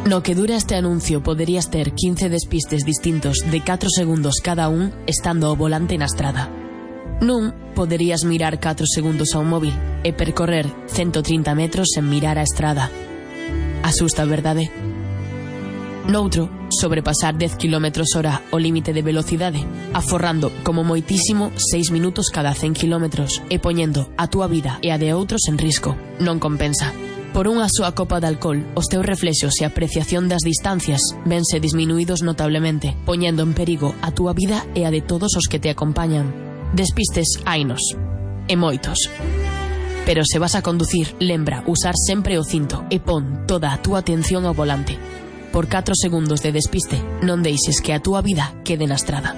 No que dura este anuncio poderías ter 15 despistes distintos de 4 segundos cada un estando ao volante na estrada. Nun, poderías mirar 4 segundos a un móvil e percorrer 130 metros sen mirar a estrada. Asusta, verdade? Noutro, sobrepasar 10 km/h o límite de velocidade, aforrando como moitísimo 6 minutos cada 100 km e poñendo a túa vida e a de outros en risco. Non compensa. Por unha súa copa de alcohol, os teus reflexos e apreciación das distancias vense disminuídos notablemente, poñendo en perigo a túa vida e a de todos os que te acompañan. Despistes hainos, e moitos. Pero se vas a conducir, lembra usar sempre o cinto e pon toda a túa atención ao volante. Por 4 segundos de despiste, non deixes que a túa vida quede na estrada.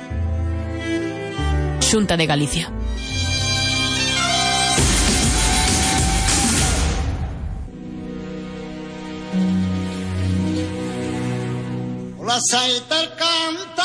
Xunta de Galicia. La saeta canta.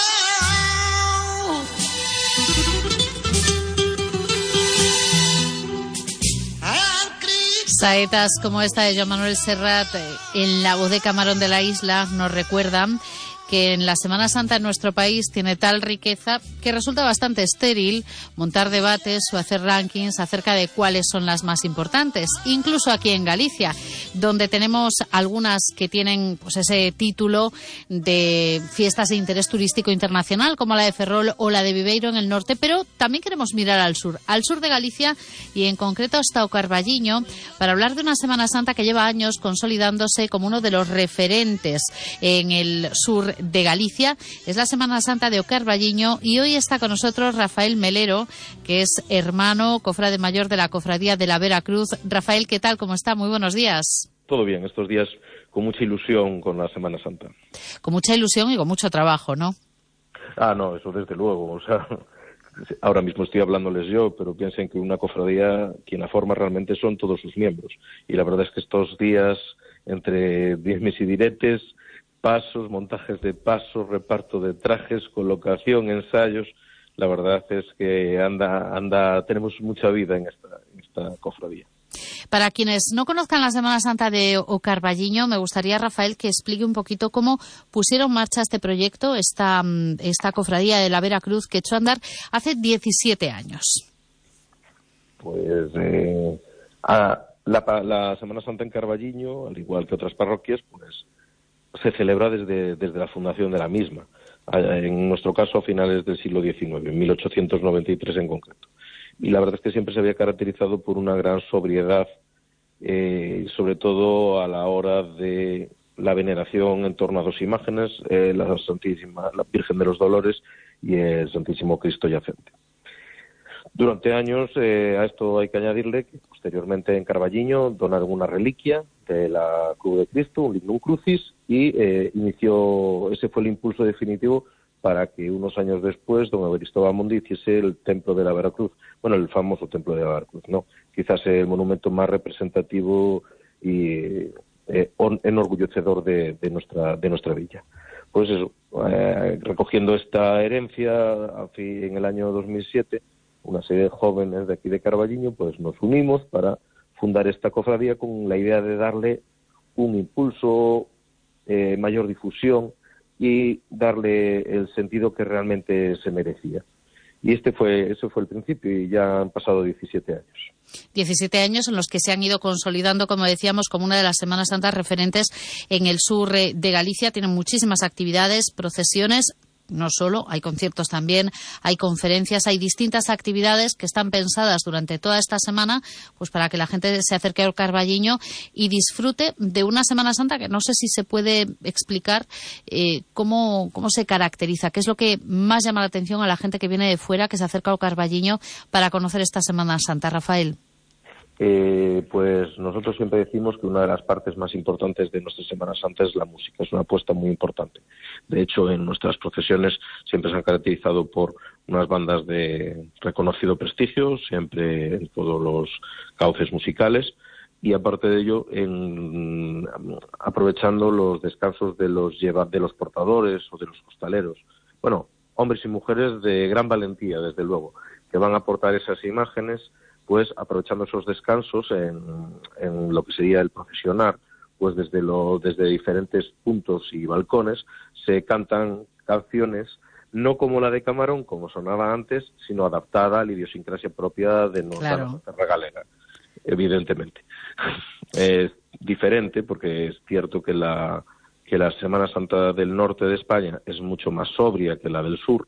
Saetas como esta de Joan Manuel Serrat en la voz de Camarón de la Isla nos recuerdan que en la Semana Santa en nuestro país tiene tal riqueza que resulta bastante estéril montar debates o hacer rankings acerca de cuáles son las más importantes, incluso aquí en Galicia, donde tenemos algunas que tienen pues ese título de fiestas de interés turístico internacional, como la de Ferrol o la de Viveiro en el norte, pero también queremos mirar al sur de Galicia y en concreto hasta o Carballiño, para hablar de una Semana Santa que lleva años consolidándose como uno de los referentes en el sur de Galicia. Es la Semana Santa de O Carballiño y hoy está con nosotros Rafael Melero, que es hermano cofrade mayor de la Cofradía de la Veracruz. Rafael, ¿qué tal? ¿Cómo está? Muy buenos días. Todo bien, estos días con mucha ilusión con la Semana Santa. Con mucha ilusión y con mucho trabajo, ¿no? No, eso desde luego, o sea, ahora mismo estoy hablándoles yo, pero piensen que una cofradía, quien la forma realmente son todos sus miembros. Y la verdad es que estos días, entre dimes y diretes, pasos, montajes de pasos, reparto de trajes, colocación, ensayos, la verdad es que tenemos mucha vida en esta cofradía. Para quienes no conozcan la Semana Santa de O Carballiño, me gustaría, Rafael, que explique un poquito cómo pusieron en marcha este proyecto, esta cofradía de la Veracruz, que echó a andar hace 17 años. Pues la Semana Santa en Carballiño, al igual que otras parroquias, pues se celebra desde la fundación de la misma. En nuestro caso, a finales del siglo XIX, en 1893 en concreto. Y la verdad es que siempre se había caracterizado por una gran sobriedad, sobre todo a la hora de la veneración en torno a dos imágenes, la Virgen de los Dolores y el Santísimo Cristo Yacente. Durante años, a esto hay que añadirle que posteriormente en Carballiño donaron una reliquia de la Cruz de Cristo, un Lignum Crucis, y ese fue el impulso definitivo para que unos años después don Evaristo Bahamonde hiciese el Templo de la Veracruz, bueno, el famoso Templo de la Veracruz, ¿no? Quizás el monumento más representativo y enorgullecedor de nuestra villa. Pues eso, recogiendo esta herencia, en el año 2007, una serie de jóvenes de aquí de Carballiño, pues nos unimos para fundar esta cofradía con la idea de darle un impulso, mayor difusión y darle el sentido que realmente se merecía. Y ese fue el principio y ya han pasado 17 años. 17 años en los que se han ido consolidando, como decíamos, como una de las Semanas Santas referentes en el sur de Galicia. Tienen muchísimas actividades, procesiones. No solo, hay conciertos también, hay conferencias, hay distintas actividades que están pensadas durante toda esta semana, pues para que la gente se acerque al Carballiño y disfrute de una Semana Santa que no sé si se puede explicar cómo se caracteriza, qué es lo que más llama la atención a la gente que viene de fuera, que se acerca al Carballiño para conocer esta Semana Santa. Rafael. Pues nosotros siempre decimos que una de las partes más importantes de nuestra Semana Santa es la música, es una apuesta muy importante. De hecho, en nuestras procesiones siempre se han caracterizado por unas bandas de reconocido prestigio, siempre en todos los cauces musicales, y aparte de ello, aprovechando los descansos de los portadores o de los costaleros. Bueno, hombres y mujeres de gran valentía, desde luego, que van a aportar esas imágenes, pues aprovechando esos descansos en lo que sería el procesionar pues desde diferentes puntos y balcones se cantan canciones, no como la de Camarón, como sonaba antes, sino adaptada a la idiosincrasia propia de nuestra terra galega, evidentemente. Es diferente porque es cierto que la Semana Santa del norte de España es mucho más sobria que la del sur,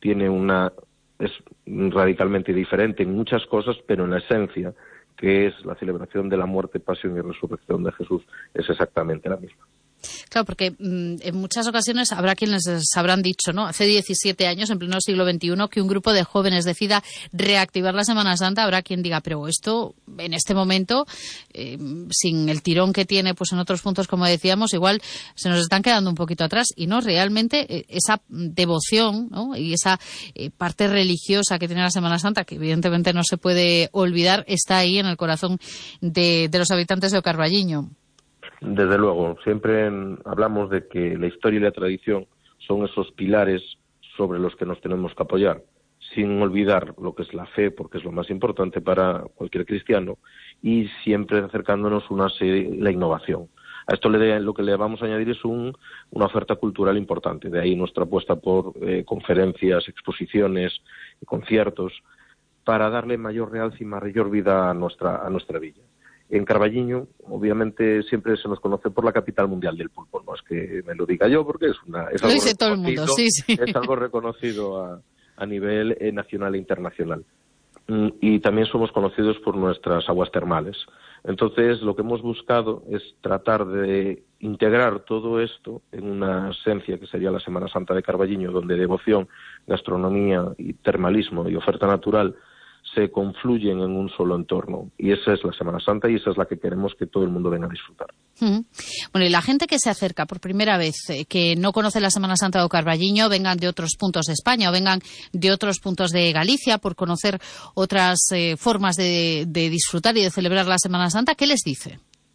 es radicalmente diferente en muchas cosas, pero en la esencia, que es la celebración de la muerte, pasión y resurrección de Jesús, es exactamente la misma. Claro, porque en muchas ocasiones habrá quienes les habrán dicho, ¿no? Hace 17 años, en pleno siglo XXI, que un grupo de jóvenes decida reactivar la Semana Santa. Habrá quien diga, pero esto, en este momento, sin el tirón que tiene pues en otros puntos, como decíamos, igual se nos están quedando un poquito atrás. Y no, realmente esa devoción, ¿no? Y esa parte religiosa que tiene la Semana Santa, que evidentemente no se puede olvidar, está ahí en el corazón de los habitantes de O Carballiño. Desde luego, siempre hablamos de que la historia y la tradición son esos pilares sobre los que nos tenemos que apoyar, sin olvidar lo que es la fe, porque es lo más importante para cualquier cristiano, y siempre acercándonos la innovación. A esto lo que le vamos a añadir es una oferta cultural importante, de ahí nuestra apuesta por conferencias, exposiciones, conciertos, para darle mayor realce y mayor vida a nuestra villa. En Carballiño, obviamente, siempre se nos conoce por la capital mundial del pulpo. No es que me lo diga yo, porque es algo dice todo el mundo, sí. Es algo reconocido a nivel nacional e internacional. Y también somos conocidos por nuestras aguas termales. Entonces, lo que hemos buscado es tratar de integrar todo esto en una esencia que sería la Semana Santa de Carballiño, donde devoción, gastronomía y termalismo y oferta natural se confluyen en un solo entorno. Y esa es la Semana Santa y esa es la que queremos que todo el mundo venga a disfrutar. Bueno, y la gente que se acerca por primera vez, que no conoce la Semana Santa de O Carballiño, vengan de otros puntos de España o vengan de otros puntos de Galicia por conocer otras formas de disfrutar y de celebrar la Semana Santa, ¿qué les dice?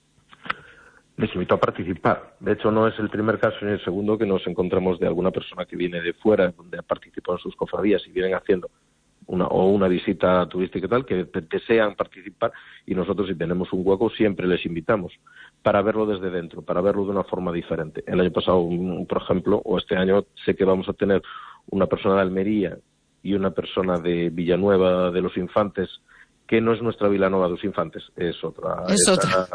Les invito a participar. De hecho, no es el primer caso ni el segundo que nos encontramos de alguna persona que viene de fuera, donde ha participado en sus cofradías y vienen haciendo una visita turística y tal, que desean participar, y nosotros, si tenemos un hueco, siempre les invitamos para verlo desde dentro, para verlo de una forma diferente. El año pasado, por ejemplo, o este año, sé que vamos a tener una persona de Almería y una persona de Villanueva de los Infantes, que no es nuestra Villanueva de los Infantes, es otra. Es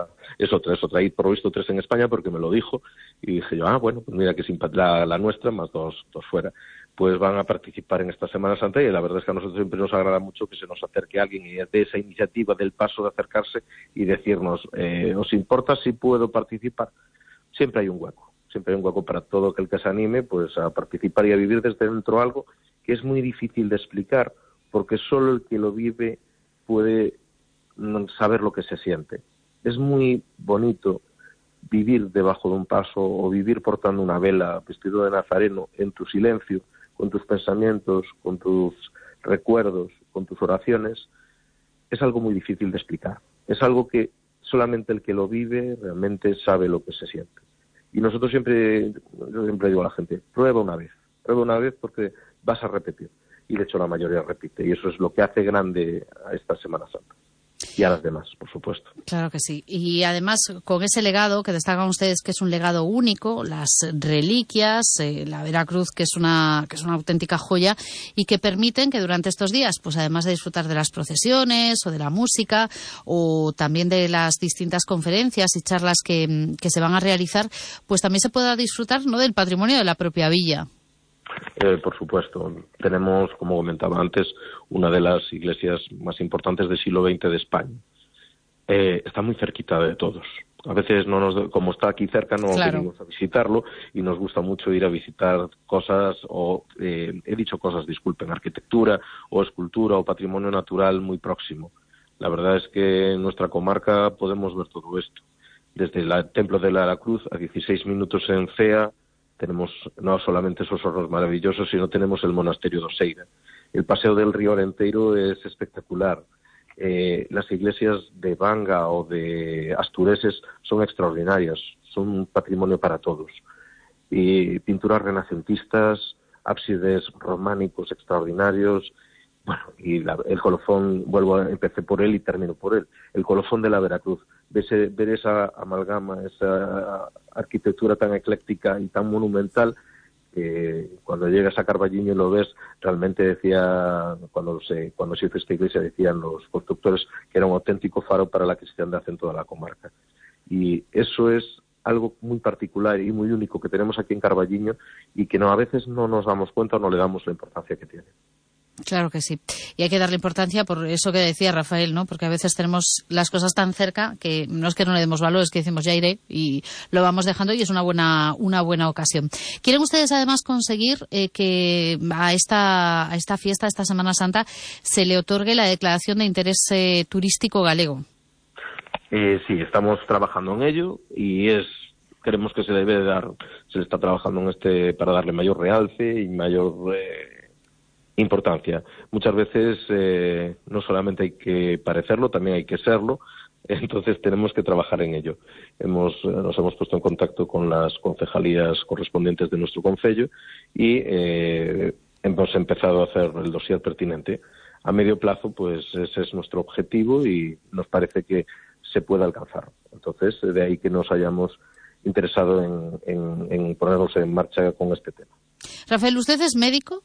otra. Hay por lo visto 3 en España porque me lo dijo, y dije yo, bueno, pues mira que la nuestra, más dos fuera. Pues van a participar en esta Semana Santa, y la verdad es que a nosotros siempre nos agrada mucho que se nos acerque alguien y de esa iniciativa del paso de acercarse y decirnos, ¿os importa si puedo participar? Siempre hay un hueco para todo aquel que se anime pues a participar y a vivir desde dentro algo que es muy difícil de explicar, porque solo el que lo vive puede saber lo que se siente. Es muy bonito vivir debajo de un paso o vivir portando una vela, vestido de nazareno, en tu silencio, con tus pensamientos, con tus recuerdos, con tus oraciones. Es algo muy difícil de explicar. Es algo que solamente el que lo vive realmente sabe lo que se siente. Y nosotros yo siempre digo a la gente, prueba una vez porque vas a repetir. Y de hecho la mayoría repite, y eso es lo que hace grande a esta Semana Santa. Y a las demás, por supuesto. Claro que sí. Y además, con ese legado que destacan ustedes, que es un legado único, las reliquias, la Veracruz, que es una auténtica joya, y que permiten que durante estos días, pues además de disfrutar de las procesiones o de la música, o también de las distintas conferencias y charlas que se van a realizar, pues también se pueda disfrutar, ¿no?, del patrimonio de la propia villa. Por supuesto. Tenemos, como comentaba antes, una de las iglesias más importantes del siglo XX de España. Está muy cerquita de todos. A veces, como está aquí cerca, no venimos a visitarlo, y nos gusta mucho ir a visitar cosas, arquitectura o escultura o patrimonio natural muy próximo. La verdad es que en nuestra comarca podemos ver todo esto. Desde el Templo de la Cruz, a 16 minutos en Cea, tenemos no solamente esos hornos maravillosos, sino tenemos el monasterio de Oseira. El paseo del río Arenteiro es espectacular. Las iglesias de Banga o de Astureses son extraordinarias, son un patrimonio para todos. Y pinturas renacentistas, ábsides románicos extraordinarios, Bueno, y el colofón, empecé por él y termino por él. El colofón de la Veracruz. Ver esa amalgama, esa arquitectura tan ecléctica y tan monumental, cuando llegas a Carballiño y lo ves, realmente decía, cuando se hizo esta iglesia, decían los constructores que era un auténtico faro para la cristiandad en toda la comarca. Y eso es algo muy particular y muy único que tenemos aquí en Carballiño y que a veces no nos damos cuenta o no le damos la importancia que tiene. Claro que sí. Y hay que darle importancia por eso que decía Rafael, ¿no? Porque a veces tenemos las cosas tan cerca que no es que no le demos valor, es que decimos ya iré y lo vamos dejando y es una buena ocasión. ¿Quieren ustedes además conseguir que a esta fiesta, a esta Semana Santa, se le otorgue la declaración de interés turístico galego? Sí, estamos trabajando en ello y creemos que se le está trabajando en para darle mayor realce y mayor importancia. Muchas veces no solamente hay que parecerlo, también hay que serlo, entonces tenemos que trabajar en ello. Nos hemos puesto en contacto con las concejalías correspondientes de nuestro concello y hemos empezado a hacer el dossier pertinente. A medio plazo, pues ese es nuestro objetivo y nos parece que se puede alcanzar. Entonces, de ahí que nos hayamos interesado en ponernos en marcha con este tema. Rafael, usted es médico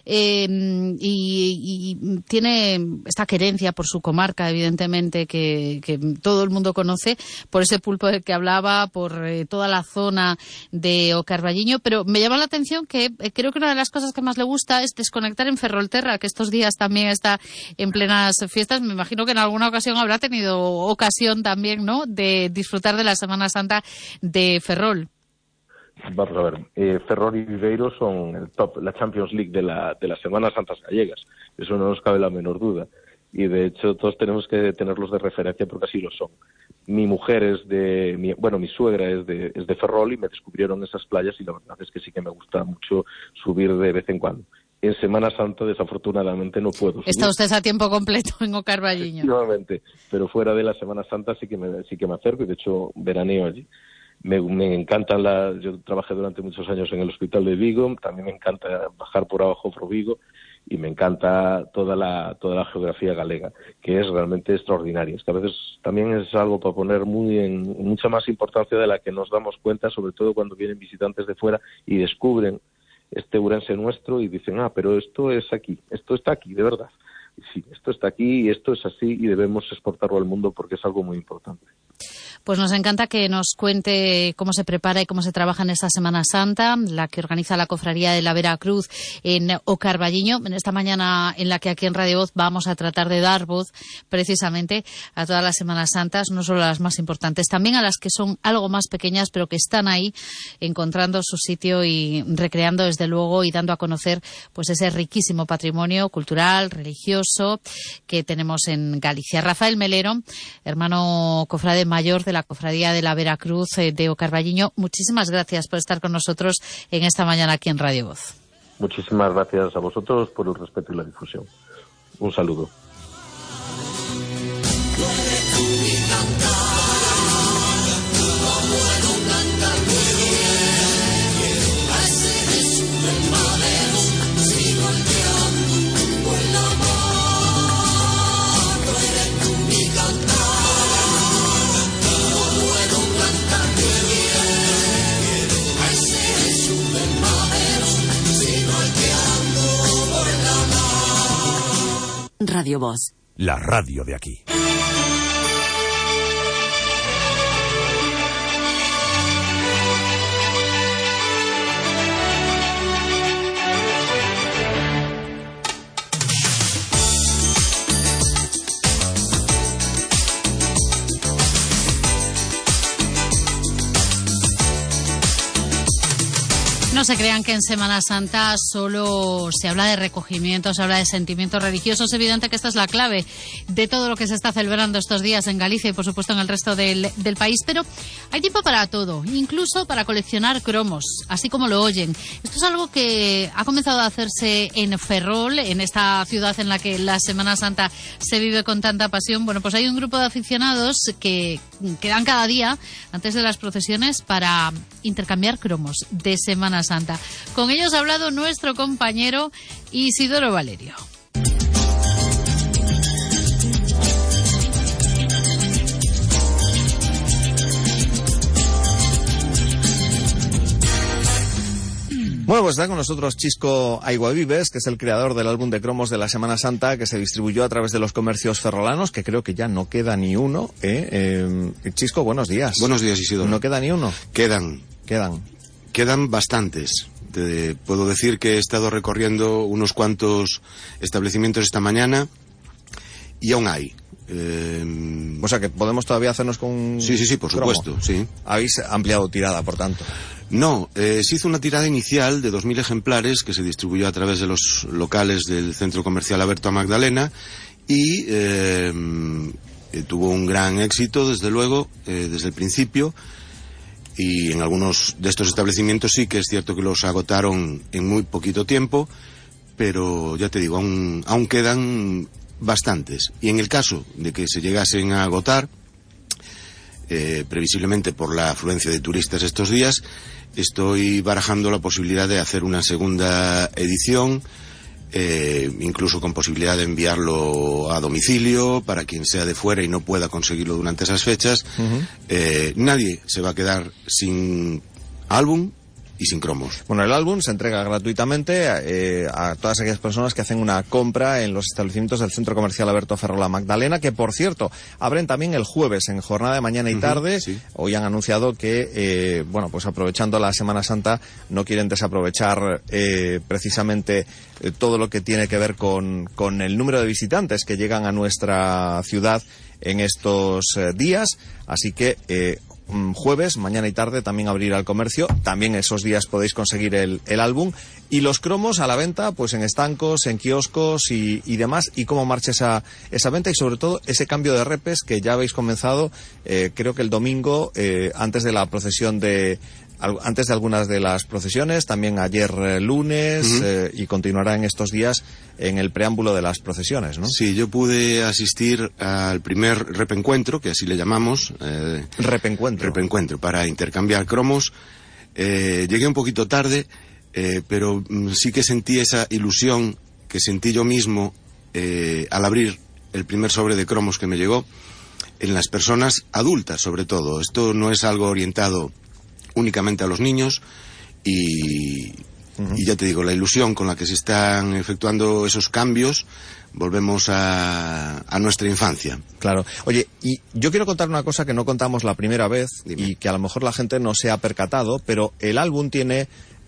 y tiene esta querencia por su comarca, evidentemente, que todo el mundo conoce, por ese pulpo del que hablaba, por toda la zona de O Carballiño, pero me llama la atención que creo que una de las cosas que más le gusta es desconectar en Ferrolterra, que estos días también está en plenas fiestas. Me imagino que en alguna ocasión habrá tenido ocasión también, ¿no?, de disfrutar de la Semana Santa de Ferrol. Vamos a ver, Ferrol y Viveiro son el top, la Champions League de las Semanas Santas gallegas. Eso no nos cabe la menor duda. Y de hecho todos tenemos que tenerlos de referencia porque así lo son. Mi mujer mi suegra es de Ferrol y me descubrieron esas playas y la verdad es que sí que me gusta mucho subir de vez en cuando. En Semana Santa desafortunadamente no puedo subir. Está usted a tiempo completo en O Carballiño. Efectivamente, pero fuera de la Semana Santa sí que me acerco y de hecho veraneo allí. Me encanta yo trabajé durante muchos años en el Hospital de Vigo, también me encanta bajar por abajo por Vigo y me encanta toda la geografía galega, que es realmente extraordinaria. Es que a veces también es algo para poner mucha más importancia de la que nos damos cuenta, sobre todo cuando vienen visitantes de fuera y descubren este Ourense nuestro y dicen, pero esto es aquí, esto está aquí, de verdad. Sí, esto está aquí y esto es así y debemos exportarlo al mundo porque es algo muy importante. Pues nos encanta que nos cuente cómo se prepara y cómo se trabaja en esta Semana Santa, la que organiza la Cofradía de la Veracruz en O Carballiño, en esta mañana en la que aquí en Radio Voz vamos a tratar de dar voz precisamente a todas las Semanas Santas, no solo a las más importantes, también a las que son algo más pequeñas, pero que están ahí encontrando su sitio y recreando desde luego y dando a conocer pues ese riquísimo patrimonio cultural, religioso que tenemos en Galicia. Rafael Melero, hermano cofrade mayor de la Cofradía de la Veracruz de O Carballiño, muchísimas gracias por estar con nosotros en esta mañana aquí en Radio Voz. Muchísimas gracias a vosotros por el respeto y la difusión. Un saludo. Radio Voz. La radio de aquí. No se crean que en Semana Santa solo se habla de recogimiento, se habla de sentimientos religiosos. Es evidente que esta es la clave de todo lo que se está celebrando estos días en Galicia y, por supuesto, en el resto del país. Pero hay tiempo para todo, incluso para coleccionar cromos, así como lo oyen. Esto es algo que ha comenzado a hacerse en Ferrol, en esta ciudad en la que la Semana Santa se vive con tanta pasión. Bueno, pues hay un grupo de aficionados que dan cada día, antes de las procesiones, para intercambiar cromos de Semana Santa. Con ellos ha hablado nuestro compañero Isidoro Valerio. Bueno, pues está con nosotros Chisco Aiguavives, que es el creador del álbum de cromos de la Semana Santa, que se distribuyó a través de los comercios ferrolanos, que creo que ya no queda ni uno. Chisco, buenos días. Buenos días, Isidoro. ¿No queda ni uno? Quedan bastantes. Te puedo decir que he estado recorriendo unos cuantos establecimientos esta mañana y aún hay. O sea que podemos todavía hacernos con un Sí, por supuesto, sí. Habéis ampliado tirada, por tanto. No, se hizo una tirada inicial de 2.000 ejemplares que se distribuyó a través de los locales del Centro Comercial Alberto Magdalena y tuvo un gran éxito, desde luego, desde el principio, y en algunos de estos establecimientos sí que es cierto que los agotaron en muy poquito tiempo, pero ya te digo, aún quedan bastantes. Y en el caso de que se llegasen a agotar, previsiblemente por la afluencia de turistas estos días, estoy barajando la posibilidad de hacer una segunda edición, incluso con posibilidad de enviarlo a domicilio para quien sea de fuera y no pueda conseguirlo durante esas fechas. Nadie se va a quedar sin álbum y sin cromos. Bueno, el álbum se entrega gratuitamente a todas aquellas personas que hacen una compra en los establecimientos del Centro Comercial Alberto Ferrola Magdalena, que por cierto abren también el jueves en jornada de mañana y tarde. Sí. Hoy han anunciado que, pues aprovechando la Semana Santa, no quieren desaprovechar precisamente todo lo que tiene que ver con el número de visitantes que llegan a nuestra ciudad en estos días, así que jueves, mañana y tarde también abrirá el comercio. También esos días podéis conseguir el álbum y los cromos a la venta, pues en estancos, en kioscos y demás. Y cómo marcha esa venta y sobre todo ese cambio de repes que ya habéis comenzado, creo que el domingo, antes de la procesión antes de algunas de las procesiones, también ayer lunes, y continuará en estos días en el preámbulo de las procesiones, ¿no? Sí, yo pude asistir al primer repencuentro, que así le llamamos. Repencuentro, para intercambiar cromos. Llegué un poquito tarde, pero sí que sentí esa ilusión que sentí yo mismo al abrir el primer sobre de cromos que me llegó, en las personas adultas sobre todo. Esto no es algo orientado únicamente a los niños y ya te digo, la ilusión con la que se están efectuando esos cambios, volvemos a nuestra infancia. Claro. Oye, y yo quiero contar una cosa que no contamos la primera vez. Dime. Y que a lo mejor la gente no se ha percatado, pero el álbum tiene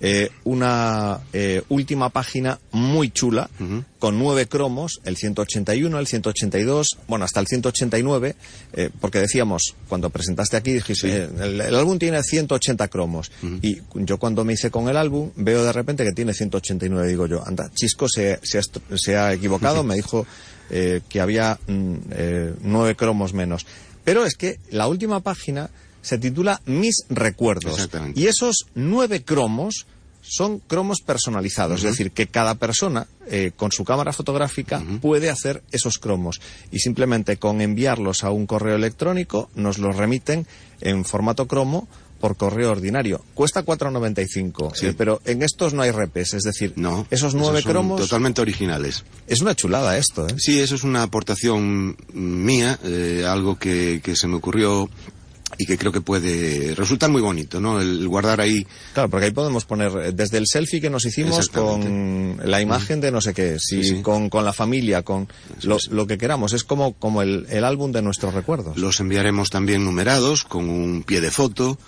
una última página muy chula, con 9 cromos, el 181, el 182, bueno, hasta el 189, porque decíamos, cuando presentaste aquí, dijiste, el álbum tiene 180 cromos, y yo cuando me hice con el álbum, veo de repente que tiene 189, digo yo, anda, Chisco se ha equivocado, me dijo que había 9 cromos menos. Pero es que la última página se titula Mis Recuerdos. Y esos 9 cromos son cromos personalizados, es decir, que cada persona con su cámara fotográfica puede hacer esos cromos. Y simplemente con enviarlos a un correo electrónico nos los remiten en formato cromo por correo ordinario. Cuesta 4,95, pero en estos no hay repes, es decir, esos 9 cromos totalmente originales. Es una chulada esto, ¿eh? Sí, eso es una aportación mía, algo que se me ocurrió y que creo que puede resultar muy bonito, ¿no? El guardar ahí. Claro, porque ahí podemos poner desde el selfie que nos hicimos con la imagen de no sé qué, con la familia, con lo que queramos. Es como el álbum de nuestros recuerdos. Los enviaremos también numerados, con un pie de foto,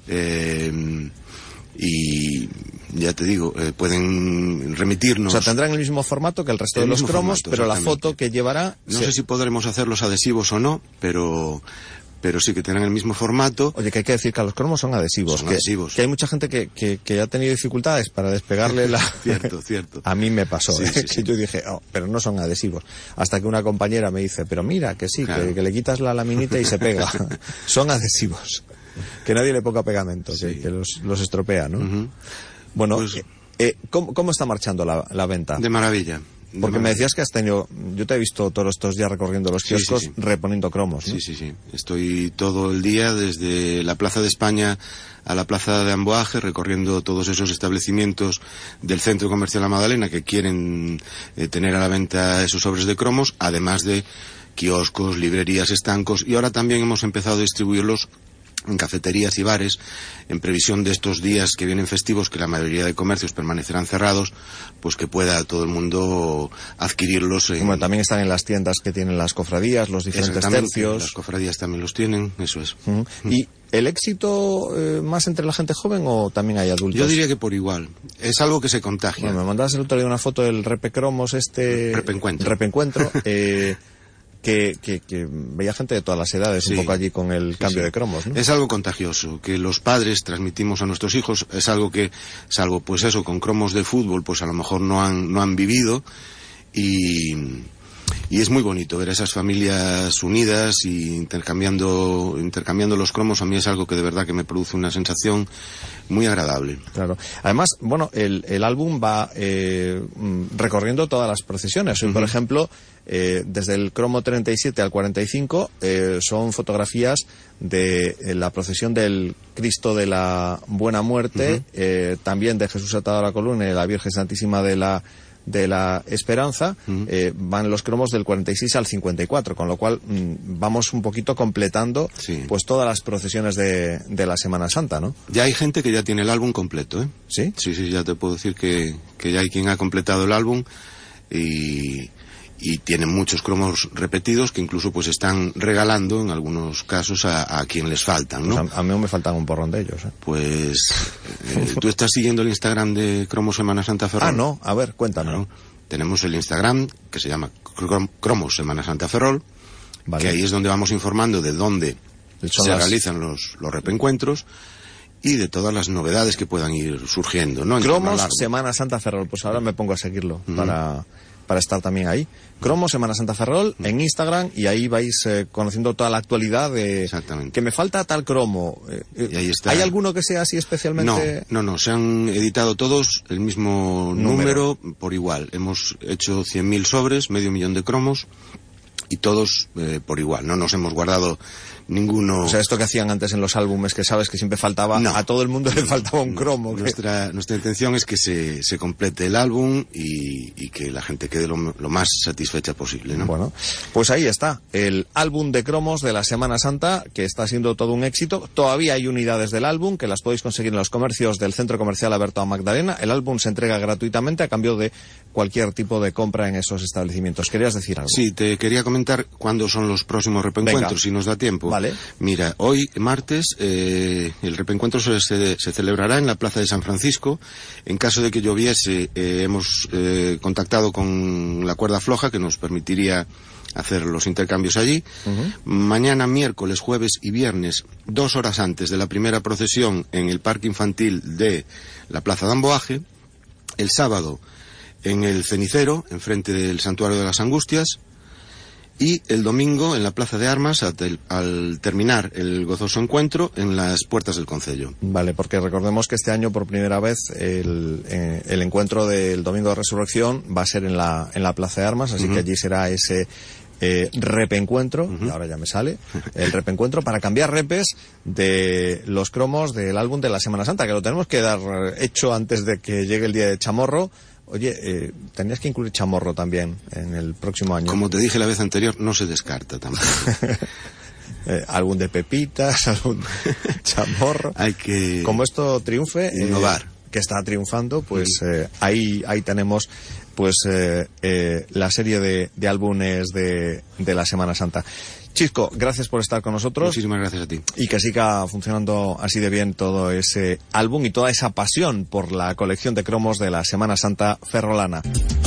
y ya te digo, pueden remitirnos. O sea, tendrán el mismo formato que el resto de los cromos, pero la foto que llevará. No sé si podremos hacer los adhesivos o no, pero sí que tendrán el mismo formato. Oye, que hay que decir que los cromos son adhesivos. Que hay mucha gente que ha tenido dificultades para despegarle la... Cierto. A mí me pasó, que yo dije, pero no son adhesivos. Hasta que una compañera me dice, pero mira, que sí, claro, que le quitas la laminita y se pega. Son adhesivos. Que nadie le ponga pegamento, que los estropea, ¿no? Bueno, pues, ¿cómo está marchando la venta? De maravilla. Porque me decías que has tenido... Yo te he visto todos estos días recorriendo los kioscos reponiendo cromos, ¿no? Sí. Estoy todo el día desde la Plaza de España a la Plaza de Amboaje recorriendo todos esos establecimientos del Centro Comercial La Magdalena que quieren tener a la venta esos sobres de cromos, además de kioscos, librerías, estancos, y ahora también hemos empezado a distribuirlos en cafeterías y bares, en previsión de estos días que vienen festivos, que la mayoría de comercios permanecerán cerrados, pues que pueda todo el mundo adquirirlos. Bueno, también están en las tiendas que tienen las cofradías, los diferentes tercios. Las cofradías también los tienen, eso es. ¿Y el éxito más entre la gente joven o también hay adultos? Yo diría que por igual. Es algo que se contagia. Bueno, me mandabas el otro día una foto del Repecromos Repencuentro. Que veía gente de todas las edades, sí, un poco allí con el cambio de cromos, ¿no? Es algo contagioso, que los padres transmitimos a nuestros hijos, es algo que, salvo pues eso, con cromos de fútbol, pues a lo mejor no han vivido, y es muy bonito ver a esas familias unidas y intercambiando los cromos. A mí es algo que de verdad que me produce una sensación muy agradable. Claro. Además, bueno, el álbum va recorriendo todas las procesiones. Hoy, por ejemplo, desde el cromo 37 al 45 son fotografías de la procesión del Cristo de la Buena Muerte, también de Jesús atado a la columna y de la Virgen Santísima de la Esperanza. Van los cromos del 46 al 54, con lo cual vamos un poquito completando pues todas las procesiones de la Semana Santa, ¿no? Ya hay gente que ya tiene el álbum completo, ¿eh? ¿Sí? Sí, ya te puedo decir que ya hay quien ha completado el álbum y tienen muchos cromos repetidos que incluso pues están regalando en algunos casos a quien les faltan, ¿no? Pues a mí me faltan un porrón de ellos, ¿eh? Pues ¿tú estás siguiendo el Instagram de Cromos Semana Santa Ferrol? Ah, no, a ver, cuéntamelo. Claro. Tenemos el Instagram que se llama Cromos Semana Santa Ferrol, vale, que ahí es donde vamos informando de dónde se realizan los repencuentros y de todas las novedades que puedan ir surgiendo, ¿no? Cromos Semana Santa Ferrol, pues ahora me pongo a seguirlo para estar también ahí. Cromos Semana Santa Ferrol en Instagram, y ahí vais conociendo toda la actualidad de que me falta tal cromo. Y ahí está. ¿Hay alguno que sea así especialmente? No, se han editado todos el mismo número por igual. Hemos hecho 100.000 sobres, 500.000 de cromos, y todos por igual. No nos hemos guardado ninguno. O sea, esto que hacían antes en los álbumes, que sabes que siempre faltaba, a todo el mundo le faltaba un cromo. Nuestra intención es que se complete el álbum y que la gente quede lo más satisfecha posible, ¿no? Bueno, pues ahí está, el álbum de cromos de la Semana Santa, que está siendo todo un éxito. Todavía hay unidades del álbum que las podéis conseguir en los comercios del Centro Comercial Alberto Magdalena. El álbum se entrega gratuitamente a cambio de cualquier tipo de compra en esos establecimientos. ¿Querías decir algo? Sí, te quería comentar cuándo son los próximos repencuentros, si nos da tiempo. Vale. Mira, hoy, martes, el repencuentro se celebrará en la Plaza de San Francisco. En caso de que lloviese, hemos contactado con la cuerda floja, que nos permitiría hacer los intercambios allí. Mañana, miércoles, jueves y viernes, 2 horas antes de la primera procesión, en el parque infantil de la Plaza de Amboaje. El sábado, en el cenicero, enfrente del Santuario de las Angustias. Y el domingo en la Plaza de Armas, al terminar el gozoso encuentro, en las puertas del concello. Vale, porque recordemos que este año por primera vez el encuentro del Domingo de Resurrección va a ser en la Plaza de Armas, así que allí será ese repencuentro, y ahora ya me sale, el repencuentro para cambiar repes de los cromos del álbum de la Semana Santa, que lo tenemos que dar hecho antes de que llegue el día de Chamorro. Oye, tenías que incluir Chamorro también en el próximo año. Como te dije la vez anterior, no se descarta tampoco. Álbum de Pepitas, álbum de Chamorro. Hay que... Como esto triunfe, innovar. Que está triunfando, pues ahí tenemos pues la serie de álbumes de la Semana Santa. Chisco, gracias por estar con nosotros. Muchísimas gracias a ti. Y que siga funcionando así de bien todo ese álbum y toda esa pasión por la colección de cromos de la Semana Santa ferrolana.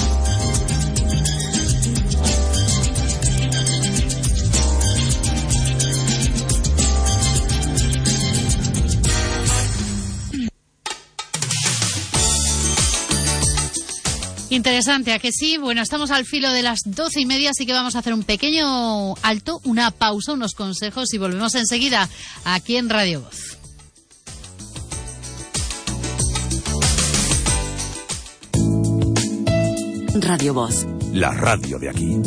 Interesante, ¿a que sí? Bueno, estamos al filo de las 12:30, así que vamos a hacer un pequeño alto, una pausa, unos consejos y volvemos enseguida aquí en Radio Voz. Radio Voz. La radio de aquí.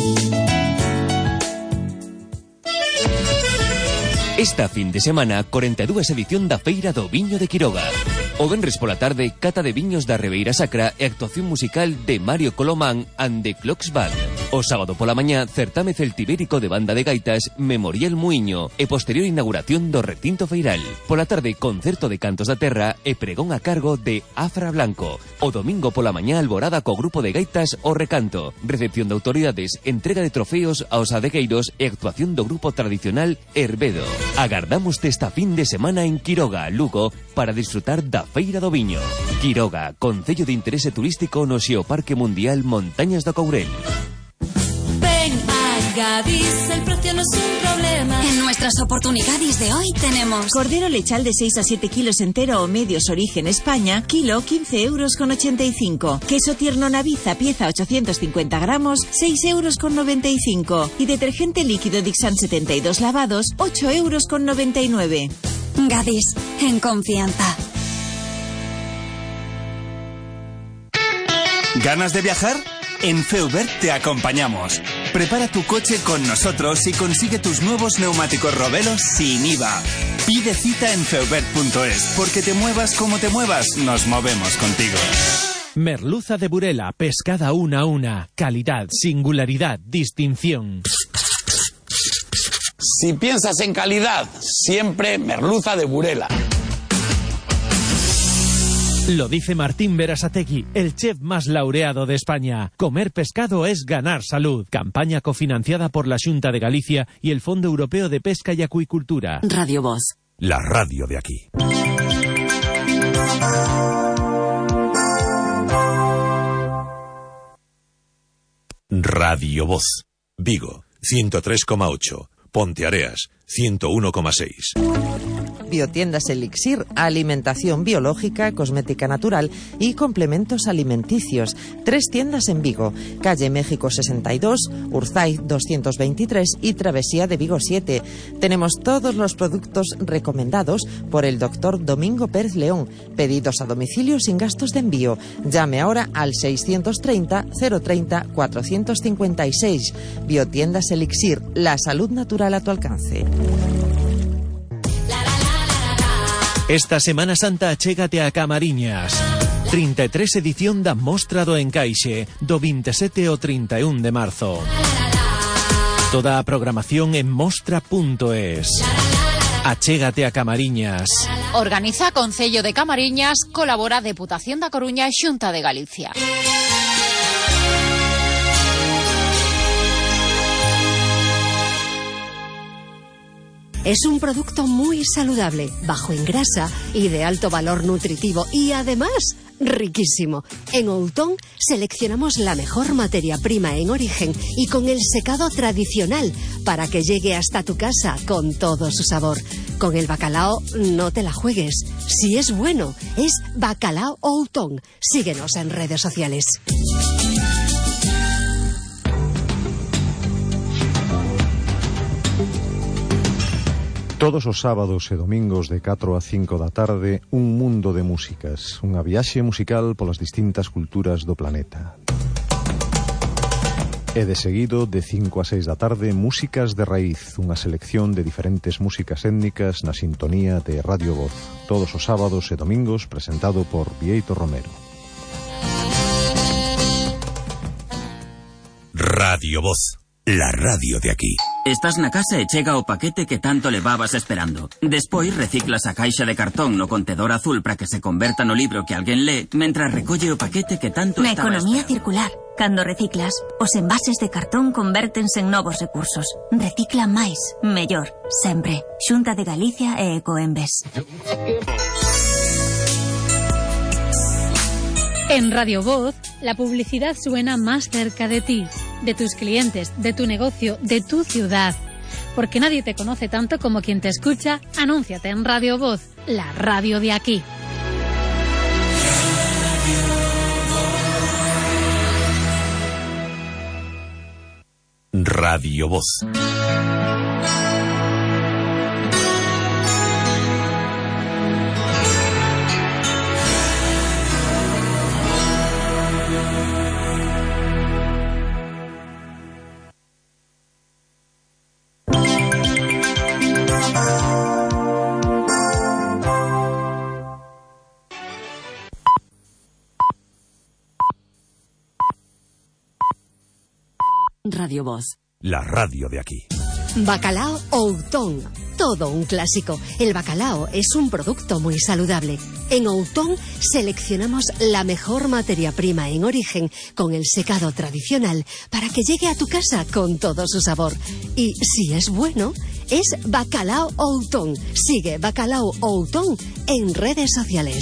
Esta fin de semana, 42 edición da Feira do Viño de Quiroga. O venres pola tarde, cata de viños da Ribeira Sacra e actuación musical de Mario Colomán and the Clocks Band. O sábado pola mañá, certame celtibérico de banda de gaitas Memorial Muiño e posterior inauguración do recinto feiral. Pola tarde, concerto de cantos da terra e pregón a cargo de Afra Blanco. O domingo pola mañá, alborada co grupo de gaitas O Recanto. Recepción de autoridades, entrega de trofeos aos adegueiros e actuación do grupo tradicional Herbedo. Agardámoste esta fin de semana en Quiroga, Lugo, para disfrutar da Feira do Viño. Quiroga, concello de interese turístico no Xeoparque Mundial Montañas do Courel. Ven a Gadis, el precio no es un problema. En nuestras oportunidades de hoy tenemos cordero lechal de 6 a 7 kilos entero o medios origen España, kilo 15,85 €. Queso tierno Naviza, pieza 850 gramos, 6,95 €. Y detergente líquido Dixan 72 lavados, 8,99 €. Gadis, en confianza. ¿Ganas de viajar? En Feubert te acompañamos. Prepara tu coche con nosotros y consigue tus nuevos neumáticos Robelo sin IVA. Pide cita en feubert.es, porque te muevas como te muevas, nos movemos contigo. Merluza de Burela, pescada una a una. Calidad, singularidad, distinción. Si piensas en calidad, siempre Merluza de Burela. Lo dice Martín Berasategui, el chef más laureado de España. Comer pescado es ganar salud. Campaña cofinanciada por la Xunta de Galicia y el Fondo Europeo de Pesca y Acuicultura. Radio Voz. La radio de aquí. Radio Voz. Vigo, 103,8. Ponteareas, 101,6. Biotiendas Elixir, alimentación biológica, cosmética natural y complementos alimenticios. 3 tiendas en Vigo, calle México 62, Urzaiz 223 y Travesía de Vigo 7. Tenemos todos los productos recomendados por el doctor Domingo Pérez León. Pedidos a domicilio sin gastos de envío. Llame ahora al 630 030 456. Biotiendas Elixir, la salud natural a tu alcance. Esta Semana Santa achégate a Camariñas. 33 edición da Mostra do Encaixe, do 27 ao 31 de marzo. Toda a programación en mostra.es. Achégate a Camariñas. Organiza Concello de Camariñas, colabora Deputación da Coruña e Xunta de Galicia. Es un producto muy saludable, bajo en grasa y de alto valor nutritivo y además riquísimo. En Outón seleccionamos la mejor materia prima en origen y con el secado tradicional para que llegue hasta tu casa con todo su sabor. Con el bacalao no te la juegues. Si es bueno, es Bacalao Outón. Síguenos en redes sociales. Todos os sábados e domingos de 4 a 5 da tarde, un mundo de músicas, unha viaxe musical polas distintas culturas do planeta. E de seguido, de 5 a 6 da tarde, Músicas de Raíz, unha selección de diferentes músicas étnicas na sintonía de Radio Voz. Todos os sábados e domingos, presentado por Vieito Romero. Radio Voz, la radio de aquí. Estás na casa e chega o paquete que tanto levabas esperando. Despois reciclas a caixa de cartón no contedor azul para que se converta no libro que alguén lee, mentras recolle o paquete que tanto Na estaba economía esperando. circular, cando reciclas, os envases de cartón convértense en novos recursos. Recicla máis, mellor, sempre. Xunta de Galicia e Ecoembes. En Radio Voz, la publicidad suena más cerca de ti, de tus clientes, de tu negocio, de tu ciudad. Porque nadie te conoce tanto como quien te escucha, anúnciate en Radio Voz, la radio de aquí. Radio Voz. Radio Voz. La radio de aquí. Bacalao Outón. Todo un clásico. El bacalao es un producto muy saludable. En Outón seleccionamos la mejor materia prima en origen con el secado tradicional para que llegue a tu casa con todo su sabor. Y si es bueno, es Bacalao Outón. Sigue Bacalao Outón en redes sociales.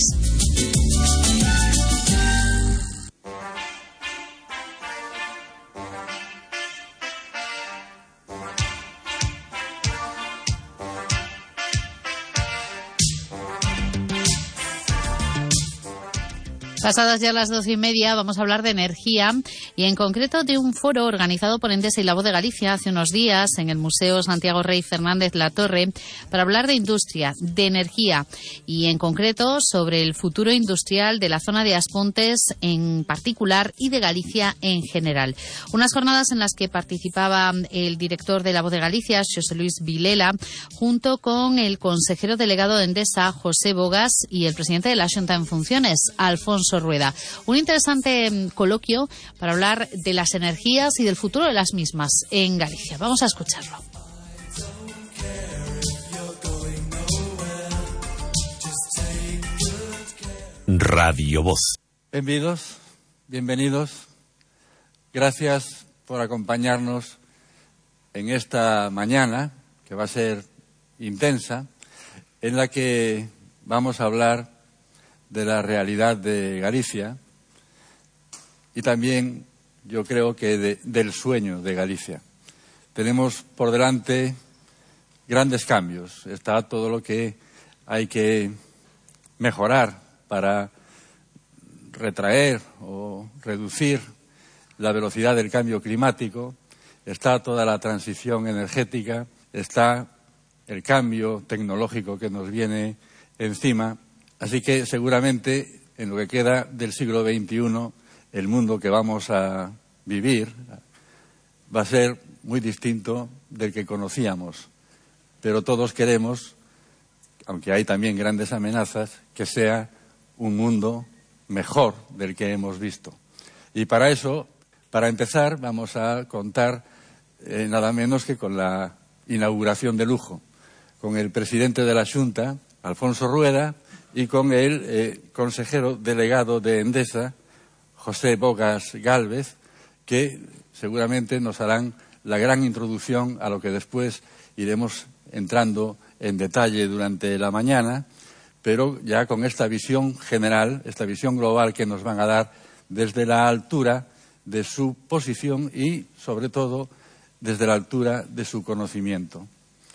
Pasadas ya las 12:30, vamos a hablar de energía y en concreto de un foro organizado por Endesa y La Voz de Galicia hace unos días en el Museo Santiago Rey Fernández Latorre para hablar de industria, de energía y en concreto sobre el futuro industrial de la zona de Aspontes en particular y de Galicia en general. Unas jornadas en las que participaba el director de La Voz de Galicia, José Luis Vilela, junto con el consejero delegado de Endesa, José Bogas, y el presidente de la Xunta en funciones, Alfonso Rueda. Un interesante coloquio para hablar de las energías y del futuro de las mismas en Galicia. Vamos a escucharlo. Radio Voz. Bienvenidos. Gracias por acompañarnos en esta mañana, que va a ser intensa, en la que vamos a hablar de la realidad de Galicia y también, yo creo que del sueño de Galicia. Tenemos por delante grandes cambios. Está todo lo que hay que mejorar para retraer o reducir la velocidad del cambio climático. Está toda la transición energética, está el cambio tecnológico que nos viene encima. Así que seguramente en lo que queda del siglo XXI, el mundo que vamos a vivir va a ser muy distinto del que conocíamos. Pero todos queremos, aunque hay también grandes amenazas, que sea un mundo mejor del que hemos visto. Y para eso, para empezar, vamos a contar nada menos que con la inauguración de lujo, con el presidente de la Xunta, Alfonso Rueda, y con el consejero delegado de Endesa, José Bogas Gálvez, que seguramente nos harán la gran introducción a lo que después iremos entrando en detalle durante la mañana, pero ya con esta visión general, esta visión global que nos van a dar desde la altura de su posición y, sobre todo, desde la altura de su conocimiento.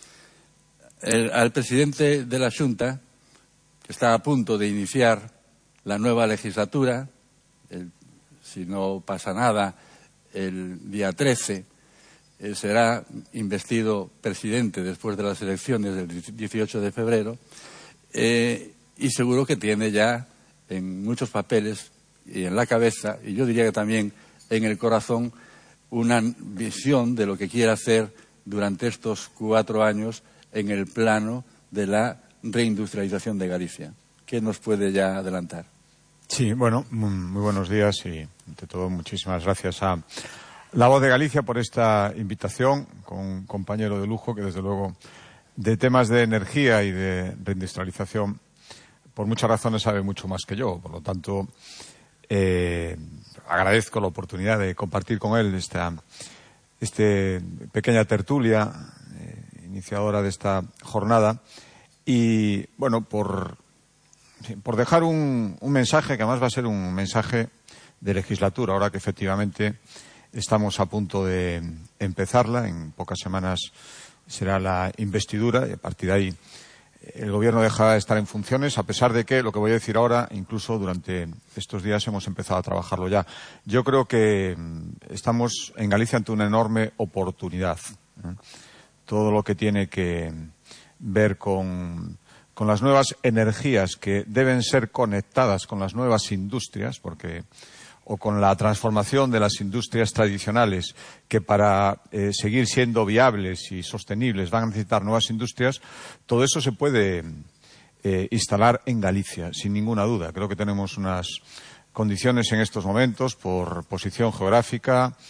Al presidente de la Xunta, que está a punto de iniciar la nueva legislatura, si no pasa nada, el día 13 será investido presidente después de las elecciones del 18 de febrero, y seguro que tiene ya en muchos papeles y en la cabeza, y yo diría que también en el corazón, una visión de lo que quiere hacer durante estos 4 años en el plano de la reindustrialización de Galicia. ¿Qué nos puede ya adelantar? Sí, bueno, muy buenos días y, ante todo, muchísimas gracias a La Voz de Galicia por esta invitación, con un compañero de lujo que, desde luego, de temas de energía y de reindustrialización, por muchas razones sabe mucho más que yo. Por lo tanto, agradezco la oportunidad de compartir con él esta pequeña tertulia iniciadora de esta jornada y, bueno, por dejar un mensaje que además va a ser un mensaje de legislatura, ahora que efectivamente estamos a punto de empezarla. En pocas semanas será la investidura y a partir de ahí el Gobierno dejará de estar en funciones, a pesar de que, lo que voy a decir ahora, incluso durante estos días hemos empezado a trabajarlo ya. Yo creo que estamos en Galicia ante una enorme oportunidad. Todo lo que tiene que ver con las nuevas energías que deben ser conectadas con las nuevas industrias, o con la transformación de las industrias tradicionales, que para seguir siendo viables y sostenibles van a necesitar nuevas industrias. Todo eso se puede instalar en Galicia, sin ninguna duda. Creo que tenemos unas condiciones en estos momentos, por posición geográfica,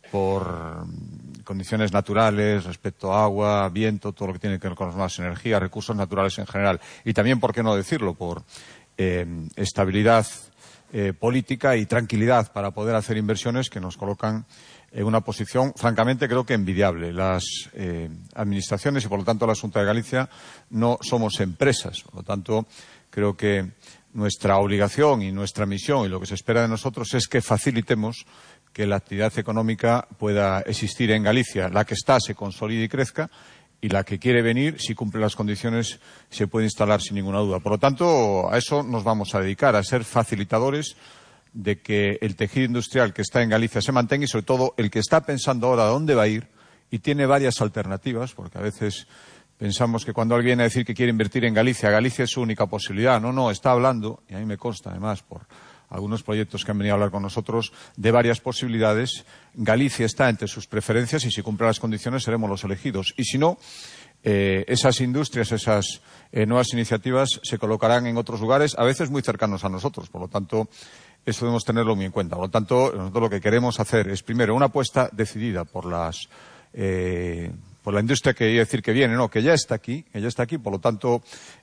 por condiciones naturales, respecto a agua, viento, todo lo que tiene que ver con las nuevas energías, recursos naturales en general. Y también, ¿por qué no decirlo?, por estabilidad política y tranquilidad para poder hacer inversiones que nos colocan en una posición, francamente, creo que envidiable. Las administraciones y, por lo tanto, la Xunta de Galicia no somos empresas. Por lo tanto, creo que nuestra obligación y nuestra misión y lo que se espera de nosotros es que facilitemos que la actividad económica pueda existir en Galicia. La que está se consolide y crezca, y la que quiere venir, si cumple las condiciones, se puede instalar sin ninguna duda. Por lo tanto, a eso nos vamos a dedicar, a ser facilitadores de que el tejido industrial que está en Galicia se mantenga y, sobre todo, el que está pensando ahora dónde va a ir y tiene varias alternativas, porque a veces pensamos que cuando alguien viene a decir que quiere invertir en Galicia, Galicia es su única posibilidad. No, está hablando, y a mí me consta además por algunos proyectos que han venido a hablar con nosotros, de varias posibilidades. Galicia está entre sus preferencias y, si cumple las condiciones, seremos los elegidos. Y si no, esas industrias, esas nuevas iniciativas se colocarán en otros lugares, a veces muy cercanos a nosotros. Por lo tanto, eso debemos tenerlo muy en cuenta. Por lo tanto, nosotros lo que queremos hacer es, primero, una apuesta decidida por la industria que iba a decir que viene, no, que ya está aquí. Por lo tanto,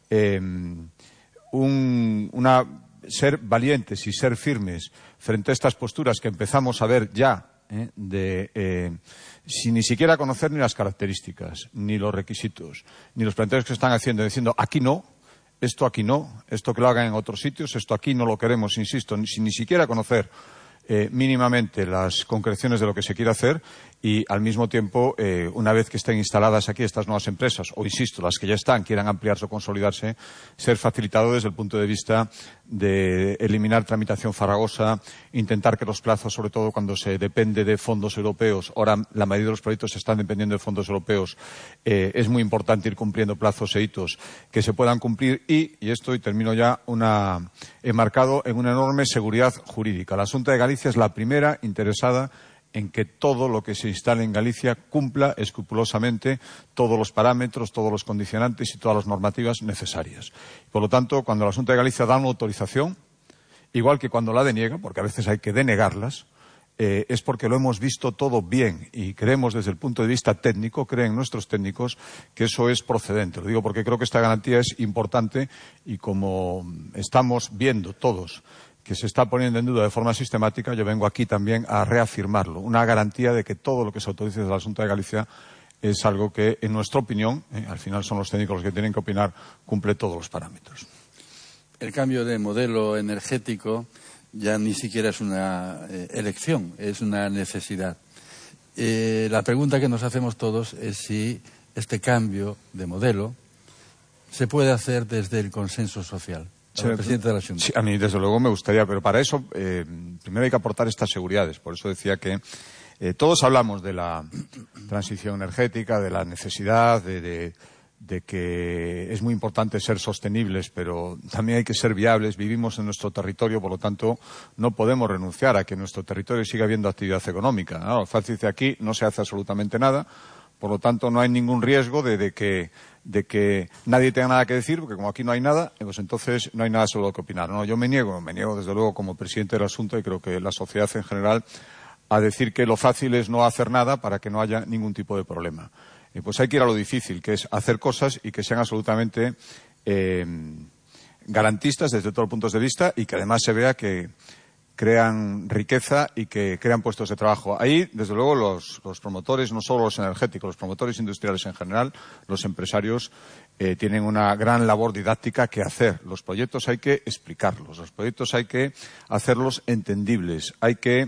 ser valientes y ser firmes frente a estas posturas que empezamos a ver ya, sin ni siquiera conocer ni las características, ni los requisitos, ni los planteamientos que están haciendo, diciendo aquí no, esto que lo hagan en otros sitios, esto aquí no lo queremos, insisto, sin ni siquiera conocer mínimamente las concreciones de lo que se quiere hacer, y al mismo tiempo, una vez que estén instaladas aquí estas nuevas empresas, o insisto, las que ya están, quieran ampliarse o consolidarse, ser facilitado desde el punto de vista de eliminar tramitación farragosa, intentar que los plazos, sobre todo cuando se depende de fondos europeos, ahora la mayoría de los proyectos están dependiendo de fondos europeos, es muy importante ir cumpliendo plazos e hitos que se puedan cumplir y termino ya, enmarcado en una enorme seguridad jurídica. La Xunta de Galicia es la primera interesada en que todo lo que se instale en Galicia cumpla escrupulosamente todos los parámetros, todos los condicionantes y todas las normativas necesarias. Por lo tanto, cuando la Xunta de Galicia da una autorización, igual que cuando la deniega, porque a veces hay que denegarlas, es porque lo hemos visto todo bien y creemos desde el punto de vista técnico, creen nuestros técnicos, que eso es procedente. Lo digo porque creo que esta garantía es importante y, como estamos viendo todos que se está poniendo en duda de forma sistemática, yo vengo aquí también a reafirmarlo. Una garantía de que todo lo que se autorice desde la Xunta de Galicia es algo que, en nuestra opinión, al final son los técnicos los que tienen que opinar, cumple todos los parámetros. El cambio de modelo energético ya ni siquiera es una elección, es una necesidad. La pregunta que nos hacemos todos es si este cambio de modelo se puede hacer desde el consenso social. Presidente de la Xunta. Sí, a mí desde luego me gustaría, pero para eso primero hay que aportar estas seguridades. Por eso decía que todos hablamos de la transición energética, de la necesidad de que es muy importante ser sostenibles, pero también hay que ser viables. Vivimos en nuestro territorio, por lo tanto no podemos renunciar a que en nuestro territorio siga habiendo actividad económica, ¿no? Fácil dice aquí, no se hace absolutamente nada. Por lo tanto, no hay ningún riesgo de que nadie tenga nada que decir, porque como aquí no hay nada, pues entonces no hay nada sobre lo que opinar. No, yo me niego desde luego como presidente del asunto, y creo que la sociedad en general, a decir que lo fácil es no hacer nada para que no haya ningún tipo de problema. Pues hay que ir a lo difícil, que es hacer cosas y que sean absolutamente garantistas desde todos los puntos de vista y que además se vea que crean riqueza y que crean puestos de trabajo. Ahí, desde luego, los promotores, no solo los energéticos, los promotores industriales en general, los empresarios, tienen una gran labor didáctica que hacer. Los proyectos hay que explicarlos, los proyectos hay que hacerlos entendibles, hay que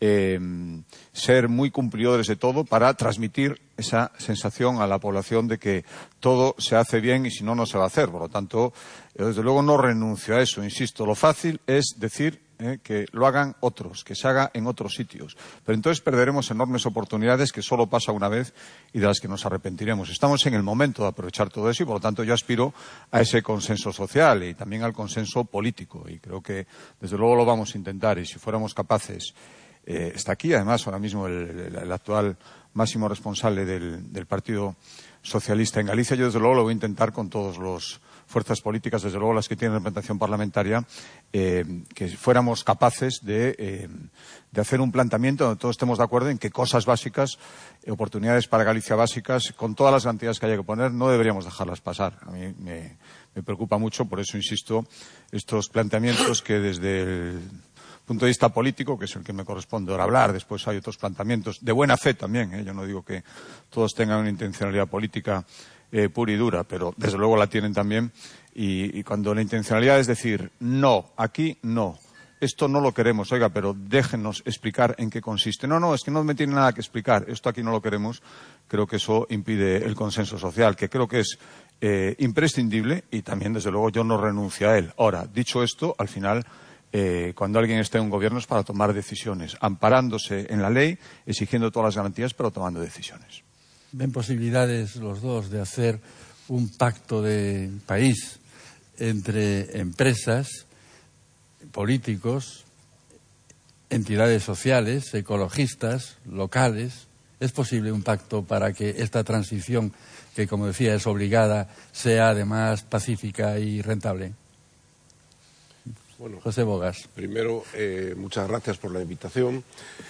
ser muy cumplidores de todo para transmitir esa sensación a la población de que todo se hace bien y si no, no se va a hacer. Por lo tanto, desde luego no renuncio a eso. Insisto, lo fácil es decir que lo hagan otros, que se haga en otros sitios. Pero entonces perderemos enormes oportunidades que solo pasa una vez y de las que nos arrepentiremos. Estamos en el momento de aprovechar todo eso y, por lo tanto, yo aspiro a ese consenso social y también al consenso político. Y creo que, desde luego, lo vamos a intentar. Y si fuéramos capaces, está aquí, además, ahora mismo el actual máximo responsable del Partido socialista en Galicia. Yo, desde luego, lo voy a intentar con todas las fuerzas políticas, desde luego las que tienen representación parlamentaria, que fuéramos capaces de hacer un planteamiento donde todos estemos de acuerdo en que cosas básicas, oportunidades para Galicia básicas, con todas las garantías que haya que poner, no deberíamos dejarlas pasar. A mí me preocupa mucho, por eso insisto, estos planteamientos que desde el punto de vista político, que es el que me corresponde ahora hablar, después hay otros planteamientos de buena fe también, yo no digo que todos tengan una intencionalidad política pura y dura, pero desde luego la tienen también, y cuando la intencionalidad es decir, no, aquí no, esto no lo queremos, oiga, pero déjenos explicar en qué consiste. No, es que no me tiene nada que explicar, esto aquí no lo queremos. Creo que eso impide el consenso social, que creo que es imprescindible, y también, desde luego, yo no renuncio a él. Ahora, dicho esto, al final, cuando alguien esté en un gobierno es para tomar decisiones, amparándose en la ley, exigiendo todas las garantías, pero tomando decisiones. ¿Ven posibilidades los dos de hacer un pacto de país entre empresas, políticos, entidades sociales, ecologistas, locales? ¿Es posible un pacto para que esta transición, que como decía es obligada, sea además pacífica y rentable? Bueno, José Bogas. Primero, muchas gracias por la invitación.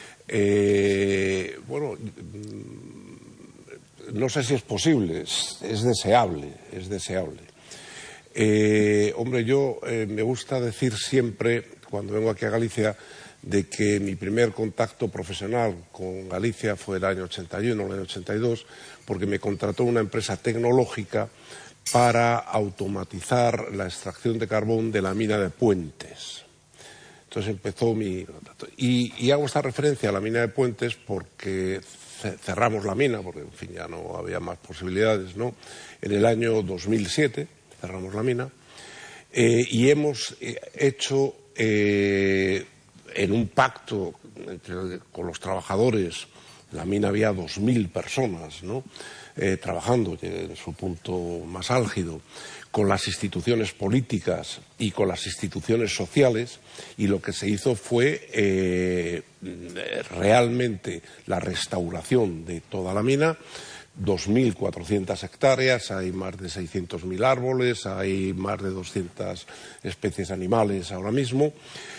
No sé si es posible, es deseable, hombre, yo me gusta decir siempre, cuando vengo aquí a Galicia, de que mi primer contacto profesional con Galicia fue el año 81, el año 82, porque me contrató una empresa tecnológica para automatizar la extracción de carbón de la mina de Puentes. Entonces empezó mi contacto. Y hago esta referencia a la mina de Puentes porque cerramos la mina, porque en fin ya no había más posibilidades, ¿no? En el año 2007 cerramos la mina y hemos hecho en un pacto con los trabajadores, en la mina había 2.000 personas, ¿no? Trabajando en su punto más álgido, con las instituciones políticas y con las instituciones sociales, y lo que se hizo fue realmente la restauración de toda la mina. 2.400 hectáreas, hay más de 600.000 árboles, hay más de 200 especies animales ahora mismo,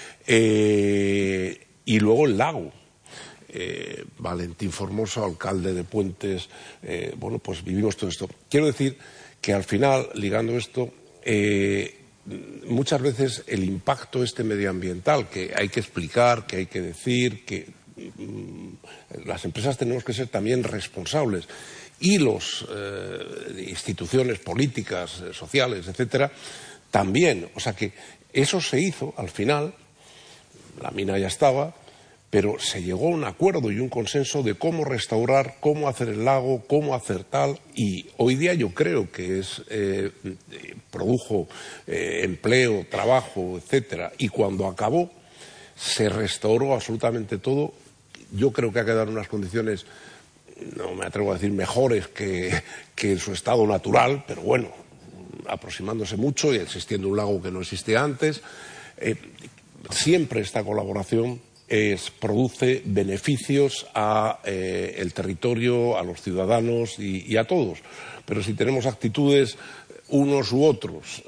y luego el lago. Valentín Formoso, alcalde de Puentes, pues vivimos todo esto. Quiero decir que al final, ligando esto, muchas veces el impacto medioambiental que hay que explicar, que hay que decir, que las empresas tenemos que ser también responsables, y las instituciones políticas, sociales, etcétera, también. O sea que eso se hizo al final, la mina ya estaba, pero se llegó a un acuerdo y un consenso de cómo restaurar, cómo hacer el lago, cómo hacer tal, y hoy día yo creo que produjo empleo, trabajo, etcétera, y cuando acabó se restauró absolutamente todo. Yo creo que ha quedado en unas condiciones, no me atrevo a decir mejores que en su estado natural, pero bueno, aproximándose mucho y existiendo un lago que no existía antes. Siempre esta colaboración produce beneficios a el territorio, a los ciudadanos y a todos. Pero si tenemos actitudes unos u otros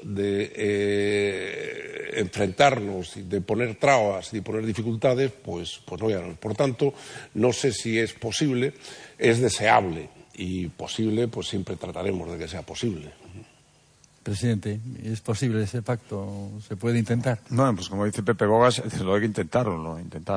de enfrentarnos, de poner trabas y de poner dificultades, pues no ganamos. Por tanto, no sé si es posible, es deseable, y posible, pues siempre trataremos de que sea posible. Presidente, ¿es posible ese pacto? ¿Se puede intentar? Bueno, pues como dice Pepe Bogas, lo hay que intentarlo,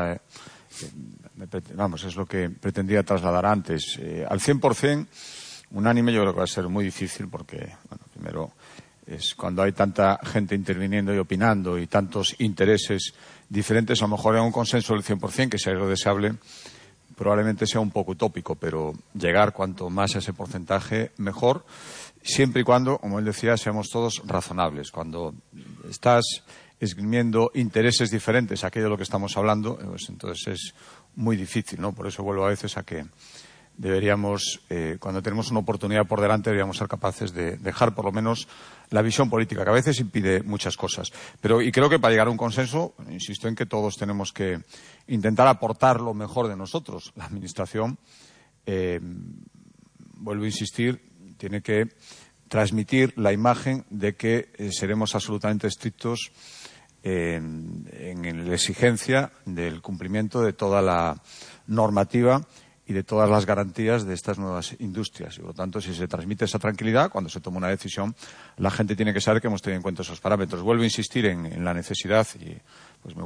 vamos, es lo que pretendía trasladar antes. Al 100%, unánime, yo creo que va a ser muy difícil porque, bueno, primero, es cuando hay tanta gente interviniendo y opinando y tantos intereses diferentes, a lo mejor en un consenso del 100%, que sea lo deseable, probablemente sea un poco utópico, pero llegar cuanto más a ese porcentaje, mejor, siempre y cuando, como él decía, seamos todos razonables. Cuando estás esgrimiendo intereses diferentes a aquello de lo que estamos hablando, pues entonces es muy difícil, ¿no? Por eso vuelvo a veces a que deberíamos, cuando tenemos una oportunidad por delante, deberíamos ser capaces de dejar por lo menos la visión política, que a veces impide muchas cosas. Y creo que para llegar a un consenso, insisto en que todos tenemos que intentar aportar lo mejor de nosotros. La Administración, vuelvo a insistir, tiene que transmitir la imagen de que seremos absolutamente estrictos en la exigencia del cumplimiento de toda la normativa y de todas las garantías de estas nuevas industrias. Y, por lo tanto, si se transmite esa tranquilidad, cuando se toma una decisión, la gente tiene que saber que hemos tenido en cuenta esos parámetros. Vuelvo a insistir en la necesidad, y pues me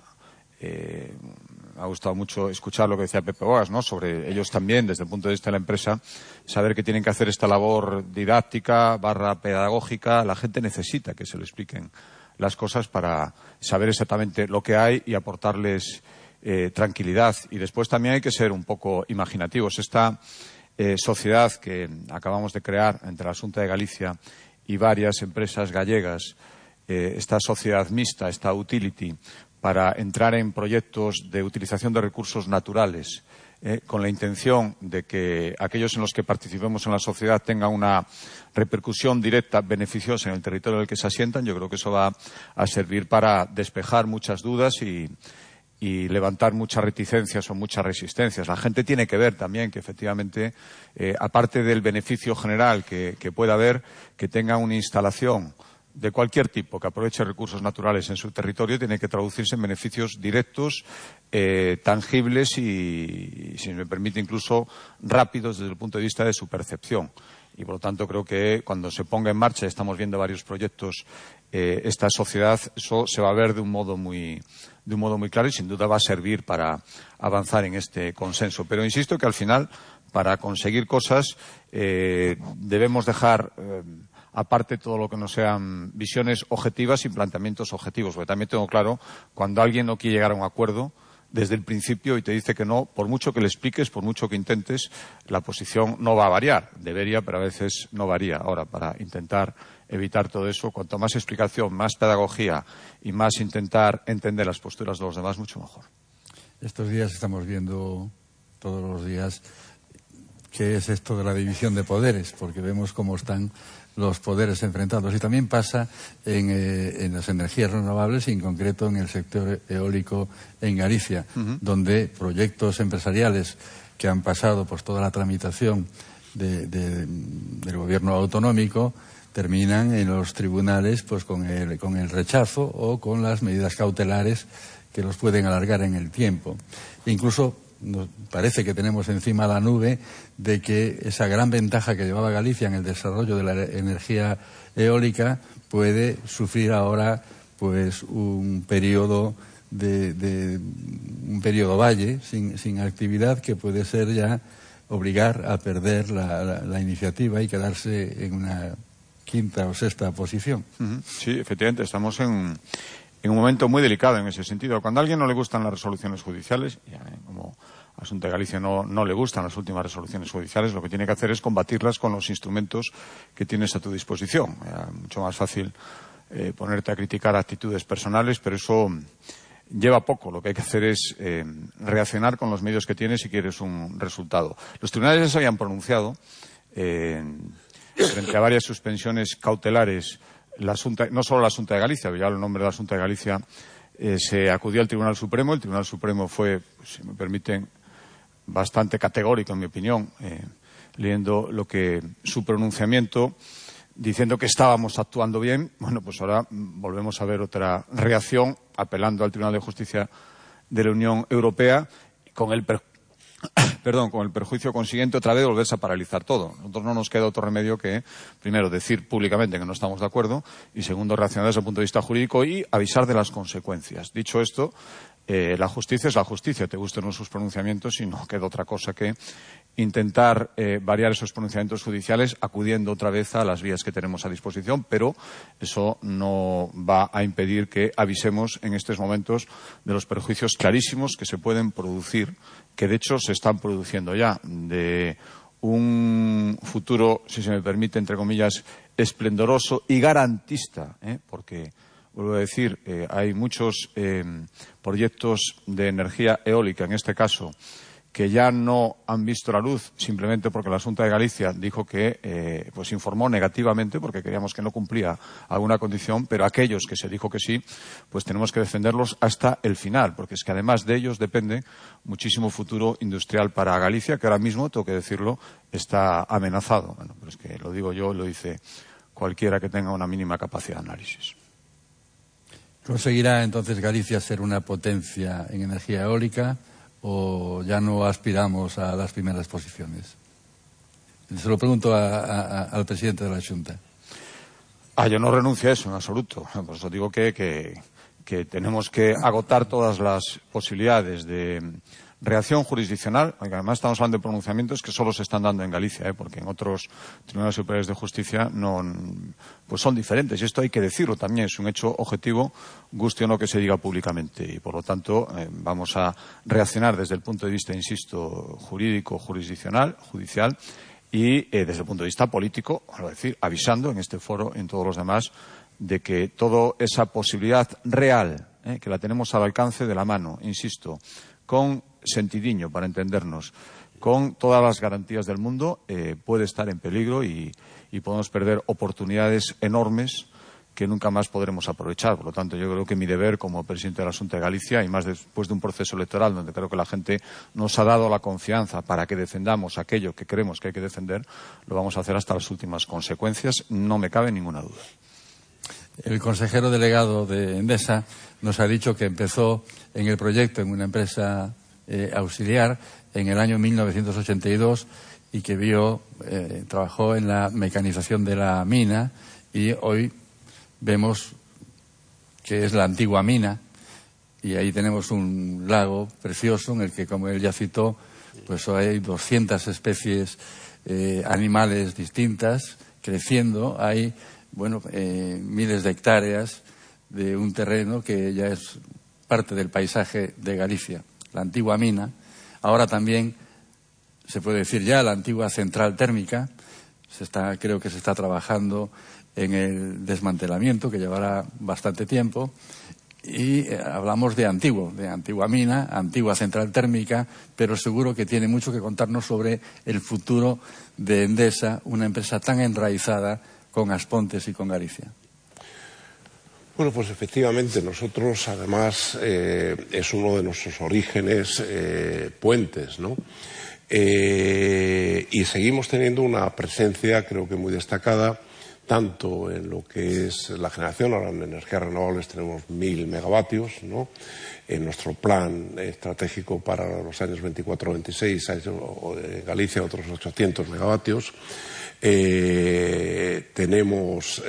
ha gustado mucho escuchar lo que decía Pepe Bogas, ¿no?, sobre ellos también, desde el punto de vista de la empresa, saber que tienen que hacer esta labor didáctica, pedagógica. La gente necesita que se le expliquen las cosas para saber exactamente lo que hay y aportarles tranquilidad. Y después también hay que ser un poco imaginativos. Esta sociedad que acabamos de crear entre la Xunta de Galicia y varias empresas gallegas, esta sociedad mixta, esta utility, para entrar en proyectos de utilización de recursos naturales, con la intención de que aquellos en los que participemos en la sociedad tengan una repercusión directa, beneficiosa en el territorio en el que se asientan. Yo creo que eso va a servir para despejar muchas dudas y levantar muchas reticencias o muchas resistencias. La gente tiene que ver también que, efectivamente, aparte del beneficio general que pueda haber, que tenga una instalación de cualquier tipo que aproveche recursos naturales en su territorio, tiene que traducirse en beneficios directos, tangibles y, si me permite, incluso rápidos desde el punto de vista de su percepción. Y, por lo tanto, creo que cuando se ponga en marcha, estamos viendo varios proyectos, esta sociedad, eso se va a ver de un modo muy claro, y sin duda va a servir para avanzar en este consenso. Pero insisto que al final, para conseguir cosas, debemos dejar aparte todo lo que no sean visiones objetivas y planteamientos objetivos, porque también tengo claro, cuando alguien no quiere llegar a un acuerdo desde el principio y te dice que no, por mucho que le expliques, por mucho que intentes, la posición no va a variar. Debería, pero a veces no varía. Ahora, para intentar evitar todo eso, cuanto más explicación, más pedagogía y más intentar entender las posturas de los demás, mucho mejor. Estos días estamos viendo todos los días qué es esto de la división de poderes, porque vemos cómo están los poderes enfrentados. Y también pasa en las energías renovables y, en concreto, en el sector eólico en Galicia, donde proyectos empresariales que han pasado por toda la tramitación del gobierno autonómico terminan en los tribunales pues con el rechazo o con las medidas cautelares que los pueden alargar en el tiempo. E incluso nos parece que tenemos encima la nube de que esa gran ventaja que llevaba Galicia en el desarrollo de la energía eólica puede sufrir ahora pues un periodo valle sin actividad, que puede ser ya obligar a perder la iniciativa y quedarse en una quinta o sexta posición. Sí, efectivamente, estamos en un momento muy delicado en ese sentido. Cuando a alguien no le gustan las resoluciones judiciales, como a Xunta de Galicia no le gustan las últimas resoluciones judiciales, lo que tiene que hacer es combatirlas con los instrumentos que tienes a tu disposición. Mucho más fácil ponerte a criticar actitudes personales, pero eso lleva poco. Lo que hay que hacer es reaccionar con los medios que tienes si quieres un resultado. Los tribunales ya se habían pronunciado frente a varias suspensiones cautelares. No solo la Xunta de Galicia, ya el nombre de la Xunta de Galicia se acudió al Tribunal Supremo. El Tribunal Supremo fue, si me permiten, bastante categórico, en mi opinión, leyendo su pronunciamiento, diciendo que estábamos actuando bien. Bueno, pues ahora volvemos a ver otra reacción, apelando al Tribunal de Justicia de la Unión Europea, con el perjuicio consiguiente otra vez volverse a paralizar todo. A nosotros no nos queda otro remedio que, primero, decir públicamente que no estamos de acuerdo y, segundo, reaccionar desde el punto de vista jurídico y avisar de las consecuencias. Dicho esto, la justicia es la justicia, te gusten o no sus pronunciamientos, y no queda otra cosa que intentar variar esos pronunciamientos judiciales acudiendo otra vez a las vías que tenemos a disposición, pero eso no va a impedir que avisemos en estos momentos de los perjuicios clarísimos que se pueden producir, que de hecho se están produciendo ya, de un futuro, si se me permite, entre comillas, esplendoroso y garantista, porque, vuelvo a decir, hay muchos proyectos de energía eólica, en este caso, que ya no han visto la luz simplemente porque la Xunta de Galicia dijo que pues informó negativamente porque creíamos que no cumplía alguna condición, pero aquellos que se dijo que sí, pues tenemos que defenderlos hasta el final, porque es que además de ellos depende muchísimo futuro industrial para Galicia, que ahora mismo, tengo que decirlo, está amenazado. Bueno, pero es que lo digo yo, lo dice cualquiera que tenga una mínima capacidad de análisis. ¿Conseguirá entonces Galicia ser una potencia en energía eólica o ya no aspiramos a las primeras posiciones? Se lo pregunto al presidente de la Xunta. Yo no renuncio a eso en absoluto. Por eso digo que tenemos que agotar todas las posibilidades de reacción jurisdiccional, porque además estamos hablando de pronunciamientos que solo se están dando en Galicia, porque en otros tribunales superiores de justicia no, pues son diferentes. Y esto hay que decirlo también, es un hecho objetivo, guste o no que se diga públicamente. Y por lo tanto, vamos a reaccionar desde el punto de vista, insisto, jurídico, jurisdiccional, judicial, y desde el punto de vista político, es decir, avisando en este foro y en todos los demás de que toda esa posibilidad real, que la tenemos al alcance de la mano, insisto, con sentidiño, para entendernos, con todas las garantías del mundo, puede estar en peligro y podemos perder oportunidades enormes que nunca más podremos aprovechar. Por lo tanto, yo creo que mi deber como presidente de la Xunta de Galicia, y más después de un proceso electoral donde creo que la gente nos ha dado la confianza para que defendamos aquello que creemos que hay que defender, lo vamos a hacer hasta las últimas consecuencias, no me cabe ninguna duda. El consejero delegado de Endesa nos ha dicho que empezó en el proyecto en una empresa auxiliar en el año 1982 y que trabajó en la mecanización de la mina, y hoy vemos que es la antigua mina, y ahí tenemos un lago precioso en el que, como él ya citó, pues hay 200 especies animales distintas creciendo. Hay miles de hectáreas de un terreno que ya es parte del paisaje de Galicia, la antigua mina. Ahora también se puede decir ya la antigua central térmica. Creo que se está trabajando en el desmantelamiento, que llevará bastante tiempo, y hablamos de antigua mina, antigua central térmica, pero seguro que tiene mucho que contarnos sobre el futuro de Endesa, una empresa tan enraizada con Aspontes y con Galicia. Bueno, pues efectivamente nosotros, además, es uno de nuestros orígenes puentes, ¿no? Y seguimos teniendo una presencia, creo que muy destacada, tanto en lo que es la generación. Ahora en energías renovables tenemos 1.000 megavatios, ¿no? En nuestro plan estratégico para los años 24-26 hay Galicia otros 800 megavatios. Tenemos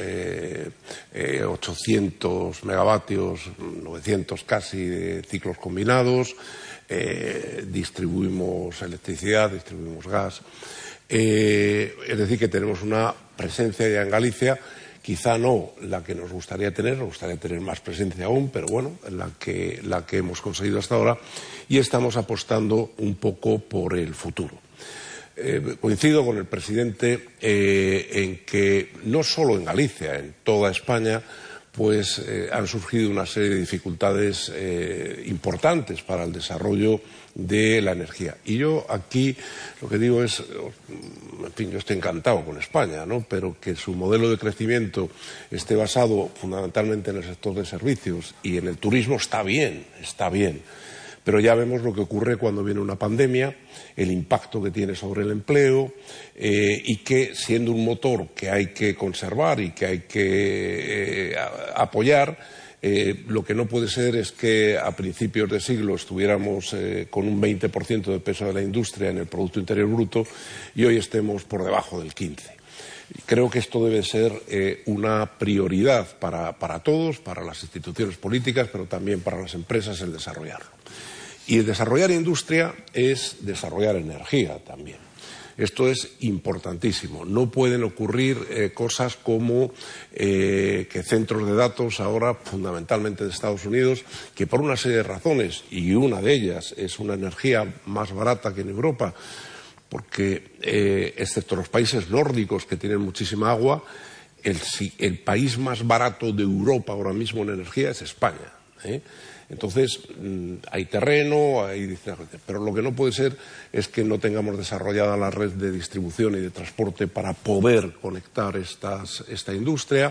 800 megavatios, 900 casi, de ciclos combinados. Distribuimos electricidad, distribuimos gas. Es decir, que tenemos una presencia ya en Galicia, quizá no la que nos gustaría tener más presencia aún, pero bueno, la que hemos conseguido hasta ahora, y estamos apostando un poco por el futuro. Coincido con el presidente en que no solo en Galicia, en toda España, pues han surgido una serie de dificultades importantes para el desarrollo de la energía. Y yo aquí lo que digo es, en fin, yo estoy encantado con España, ¿no? Pero que su modelo de crecimiento esté basado fundamentalmente en el sector de servicios y en el turismo está bien. Pero ya vemos lo que ocurre cuando viene una pandemia, el impacto que tiene sobre el empleo, y que, siendo un motor que hay que conservar y que hay que apoyar, lo que no puede ser es que a principios de siglo estuviéramos con un 20% de peso de la industria en el Producto Interior Bruto y hoy estemos por debajo del 15%. Creo que esto debe ser una prioridad para todos, para las instituciones políticas, pero también para las empresas, el desarrollarlo. Y desarrollar industria es desarrollar energía también. Esto es importantísimo. No pueden ocurrir cosas como que centros de datos ahora, fundamentalmente de Estados Unidos, que por una serie de razones, y una de ellas es una energía más barata que en Europa, porque excepto los países nórdicos que tienen muchísima agua, el país más barato de Europa ahora mismo en energía es España. Entonces, hay terreno, pero lo que no puede ser es que no tengamos desarrollada la red de distribución y de transporte para poder conectar esta industria.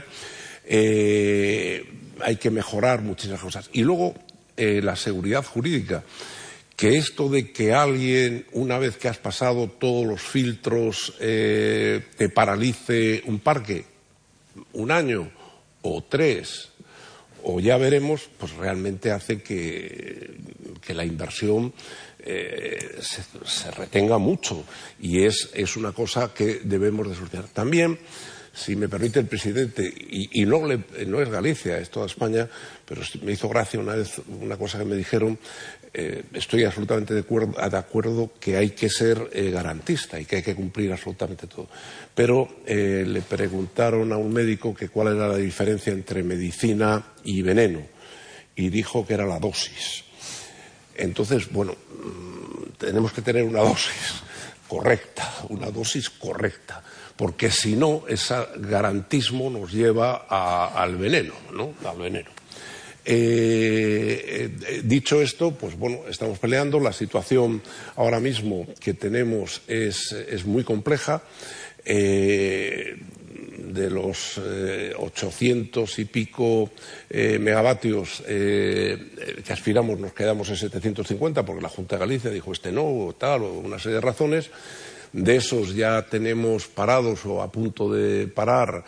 Hay que mejorar muchísimas cosas. Y luego, la seguridad jurídica. Que esto de que alguien, una vez que has pasado todos los filtros, te paralice un parque, un año o 3, o ya veremos, pues realmente hace que la inversión se retenga mucho. Y es una cosa que debemos de solucionar. También, si me permite el presidente, y no es Galicia, es toda España, pero me hizo gracia una vez una cosa que me dijeron. Estoy absolutamente de acuerdo que hay que ser garantista y que hay que cumplir absolutamente todo. Pero le preguntaron a un médico que cuál era la diferencia entre medicina y veneno y dijo que era la dosis. Entonces, bueno, tenemos que tener una dosis correcta, porque si no, ese garantismo nos lleva al veneno, ¿no? Al veneno. Dicho esto, pues bueno, estamos peleando. La situación ahora mismo que tenemos es muy compleja. De los 800 y pico megavatios que aspiramos, nos quedamos en 750 porque la Junta de Galicia dijo no, tal, o una serie de razones. De esos ya tenemos parados o a punto de parar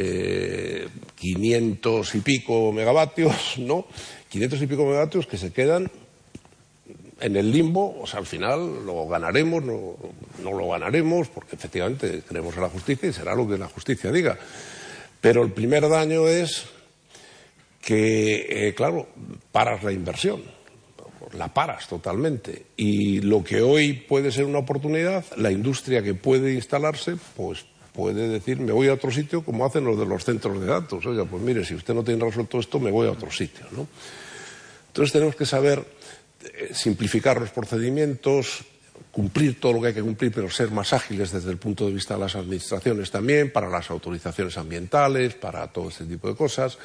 500 y pico megavatios, ¿no? 500 y pico megavatios que se quedan en el limbo. O sea, al final lo ganaremos, no lo ganaremos, porque efectivamente creemos en la justicia y será lo que la justicia diga. Pero el primer daño es que, claro, paras la inversión. La paras totalmente. Y lo que hoy puede ser una oportunidad, la industria que puede instalarse, pues puede decir, me voy a otro sitio, como hacen los de los centros de datos. Oiga, pues mire, si usted no tiene resuelto esto, me voy a otro sitio, ¿no? Entonces tenemos que saber simplificar los procedimientos, cumplir todo lo que hay que cumplir, pero ser más ágiles desde el punto de vista de las administraciones también, para las autorizaciones ambientales, para todo este tipo de cosas.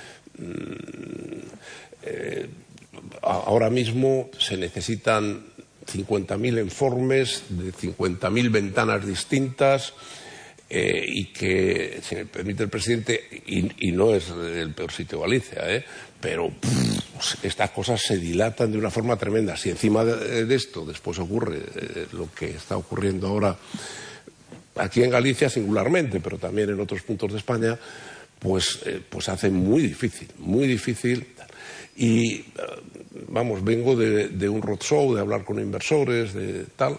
Ahora mismo se necesitan 50.000 informes de 50.000 ventanas distintas y que, si me permite el presidente, y no es el peor sitio de Galicia, pero estas cosas se dilatan de una forma tremenda. Si encima de esto después ocurre lo que está ocurriendo ahora aquí en Galicia singularmente, pero también en otros puntos de España, pues hace muy difícil. Y, vamos, vengo de un roadshow, de hablar con inversores, de tal,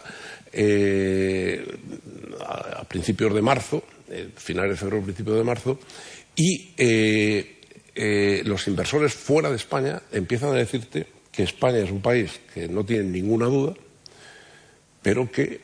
a principios de marzo, finales de febrero, principios de marzo, y los inversores fuera de España empiezan a decirte que España es un país que no tiene ninguna duda, pero que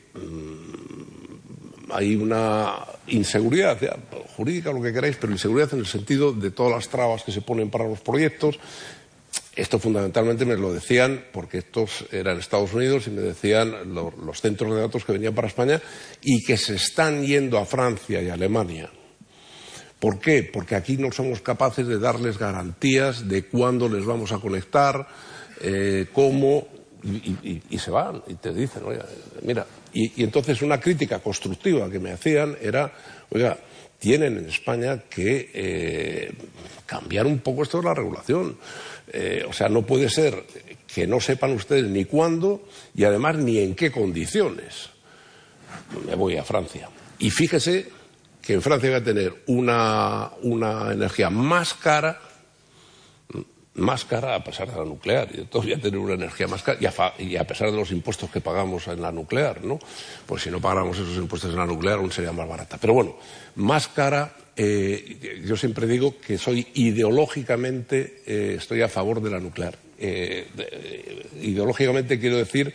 hay una inseguridad jurídica, lo que queráis, pero inseguridad en el sentido de todas las trabas que se ponen para los proyectos. Esto fundamentalmente me lo decían porque estos eran Estados Unidos y me decían los centros de datos que venían para España y que se están yendo a Francia y a Alemania. ¿Por qué? Porque aquí no somos capaces de darles garantías de cuándo les vamos a conectar, cómo, y se van y te dicen, oye, mira. Y entonces una crítica constructiva que me hacían era, oiga, tienen en España que cambiar un poco esto de la regulación. O sea, no puede ser que no sepan ustedes ni cuándo y además ni en qué condiciones. Me voy a Francia. Y fíjese que en Francia va a tener una energía más cara a pesar de la nuclear. Y entonces voy a tener una energía más cara y a pesar de los impuestos que pagamos en la nuclear, ¿no? Pues si no pagáramos esos impuestos en la nuclear aún sería más barata. Pero bueno, más cara. Yo siempre digo que soy ideológicamente estoy a favor de la nuclear. Ideológicamente quiero decir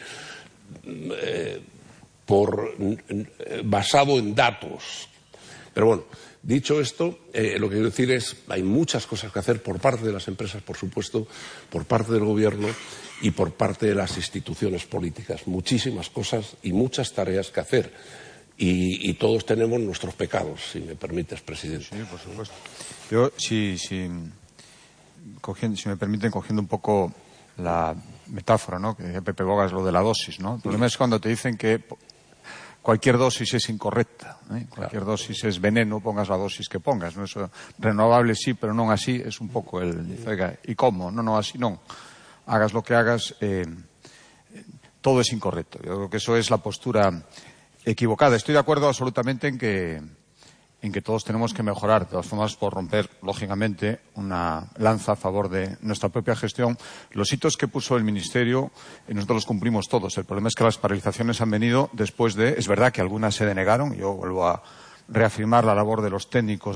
basado en datos. Pero bueno, dicho esto, lo que quiero decir es hay muchas cosas que hacer por parte de las empresas, por supuesto, por parte del gobierno y por parte de las instituciones políticas. Muchísimas cosas y muchas tareas que hacer. Y todos tenemos nuestros pecados, si me permites, presidente. Sí, por supuesto. Yo, si si me permiten, cogiendo un poco la metáfora, ¿no?, que decía Pepe Bogas, lo de la dosis, ¿no? El problema es cuando te dicen que cualquier dosis es incorrecta, cualquier dosis es veneno, pongas la dosis que pongas, ¿no? Eso, renovable sí, pero non así, es un pouco oiga, ¿y cómo? No, así non. Hagas lo que hagas, todo es incorrecto. Yo creo que eso es la postura equivocada. Estoy de acuerdo absolutamente en que todos tenemos que mejorar, de todas formas, por romper, lógicamente, una lanza a favor de nuestra propia gestión. Los hitos que puso el Ministerio, nosotros los cumplimos todos. El problema es que las paralizaciones han venido después de... Es verdad que algunas se denegaron, yo vuelvo a reafirmar la labor de los técnicos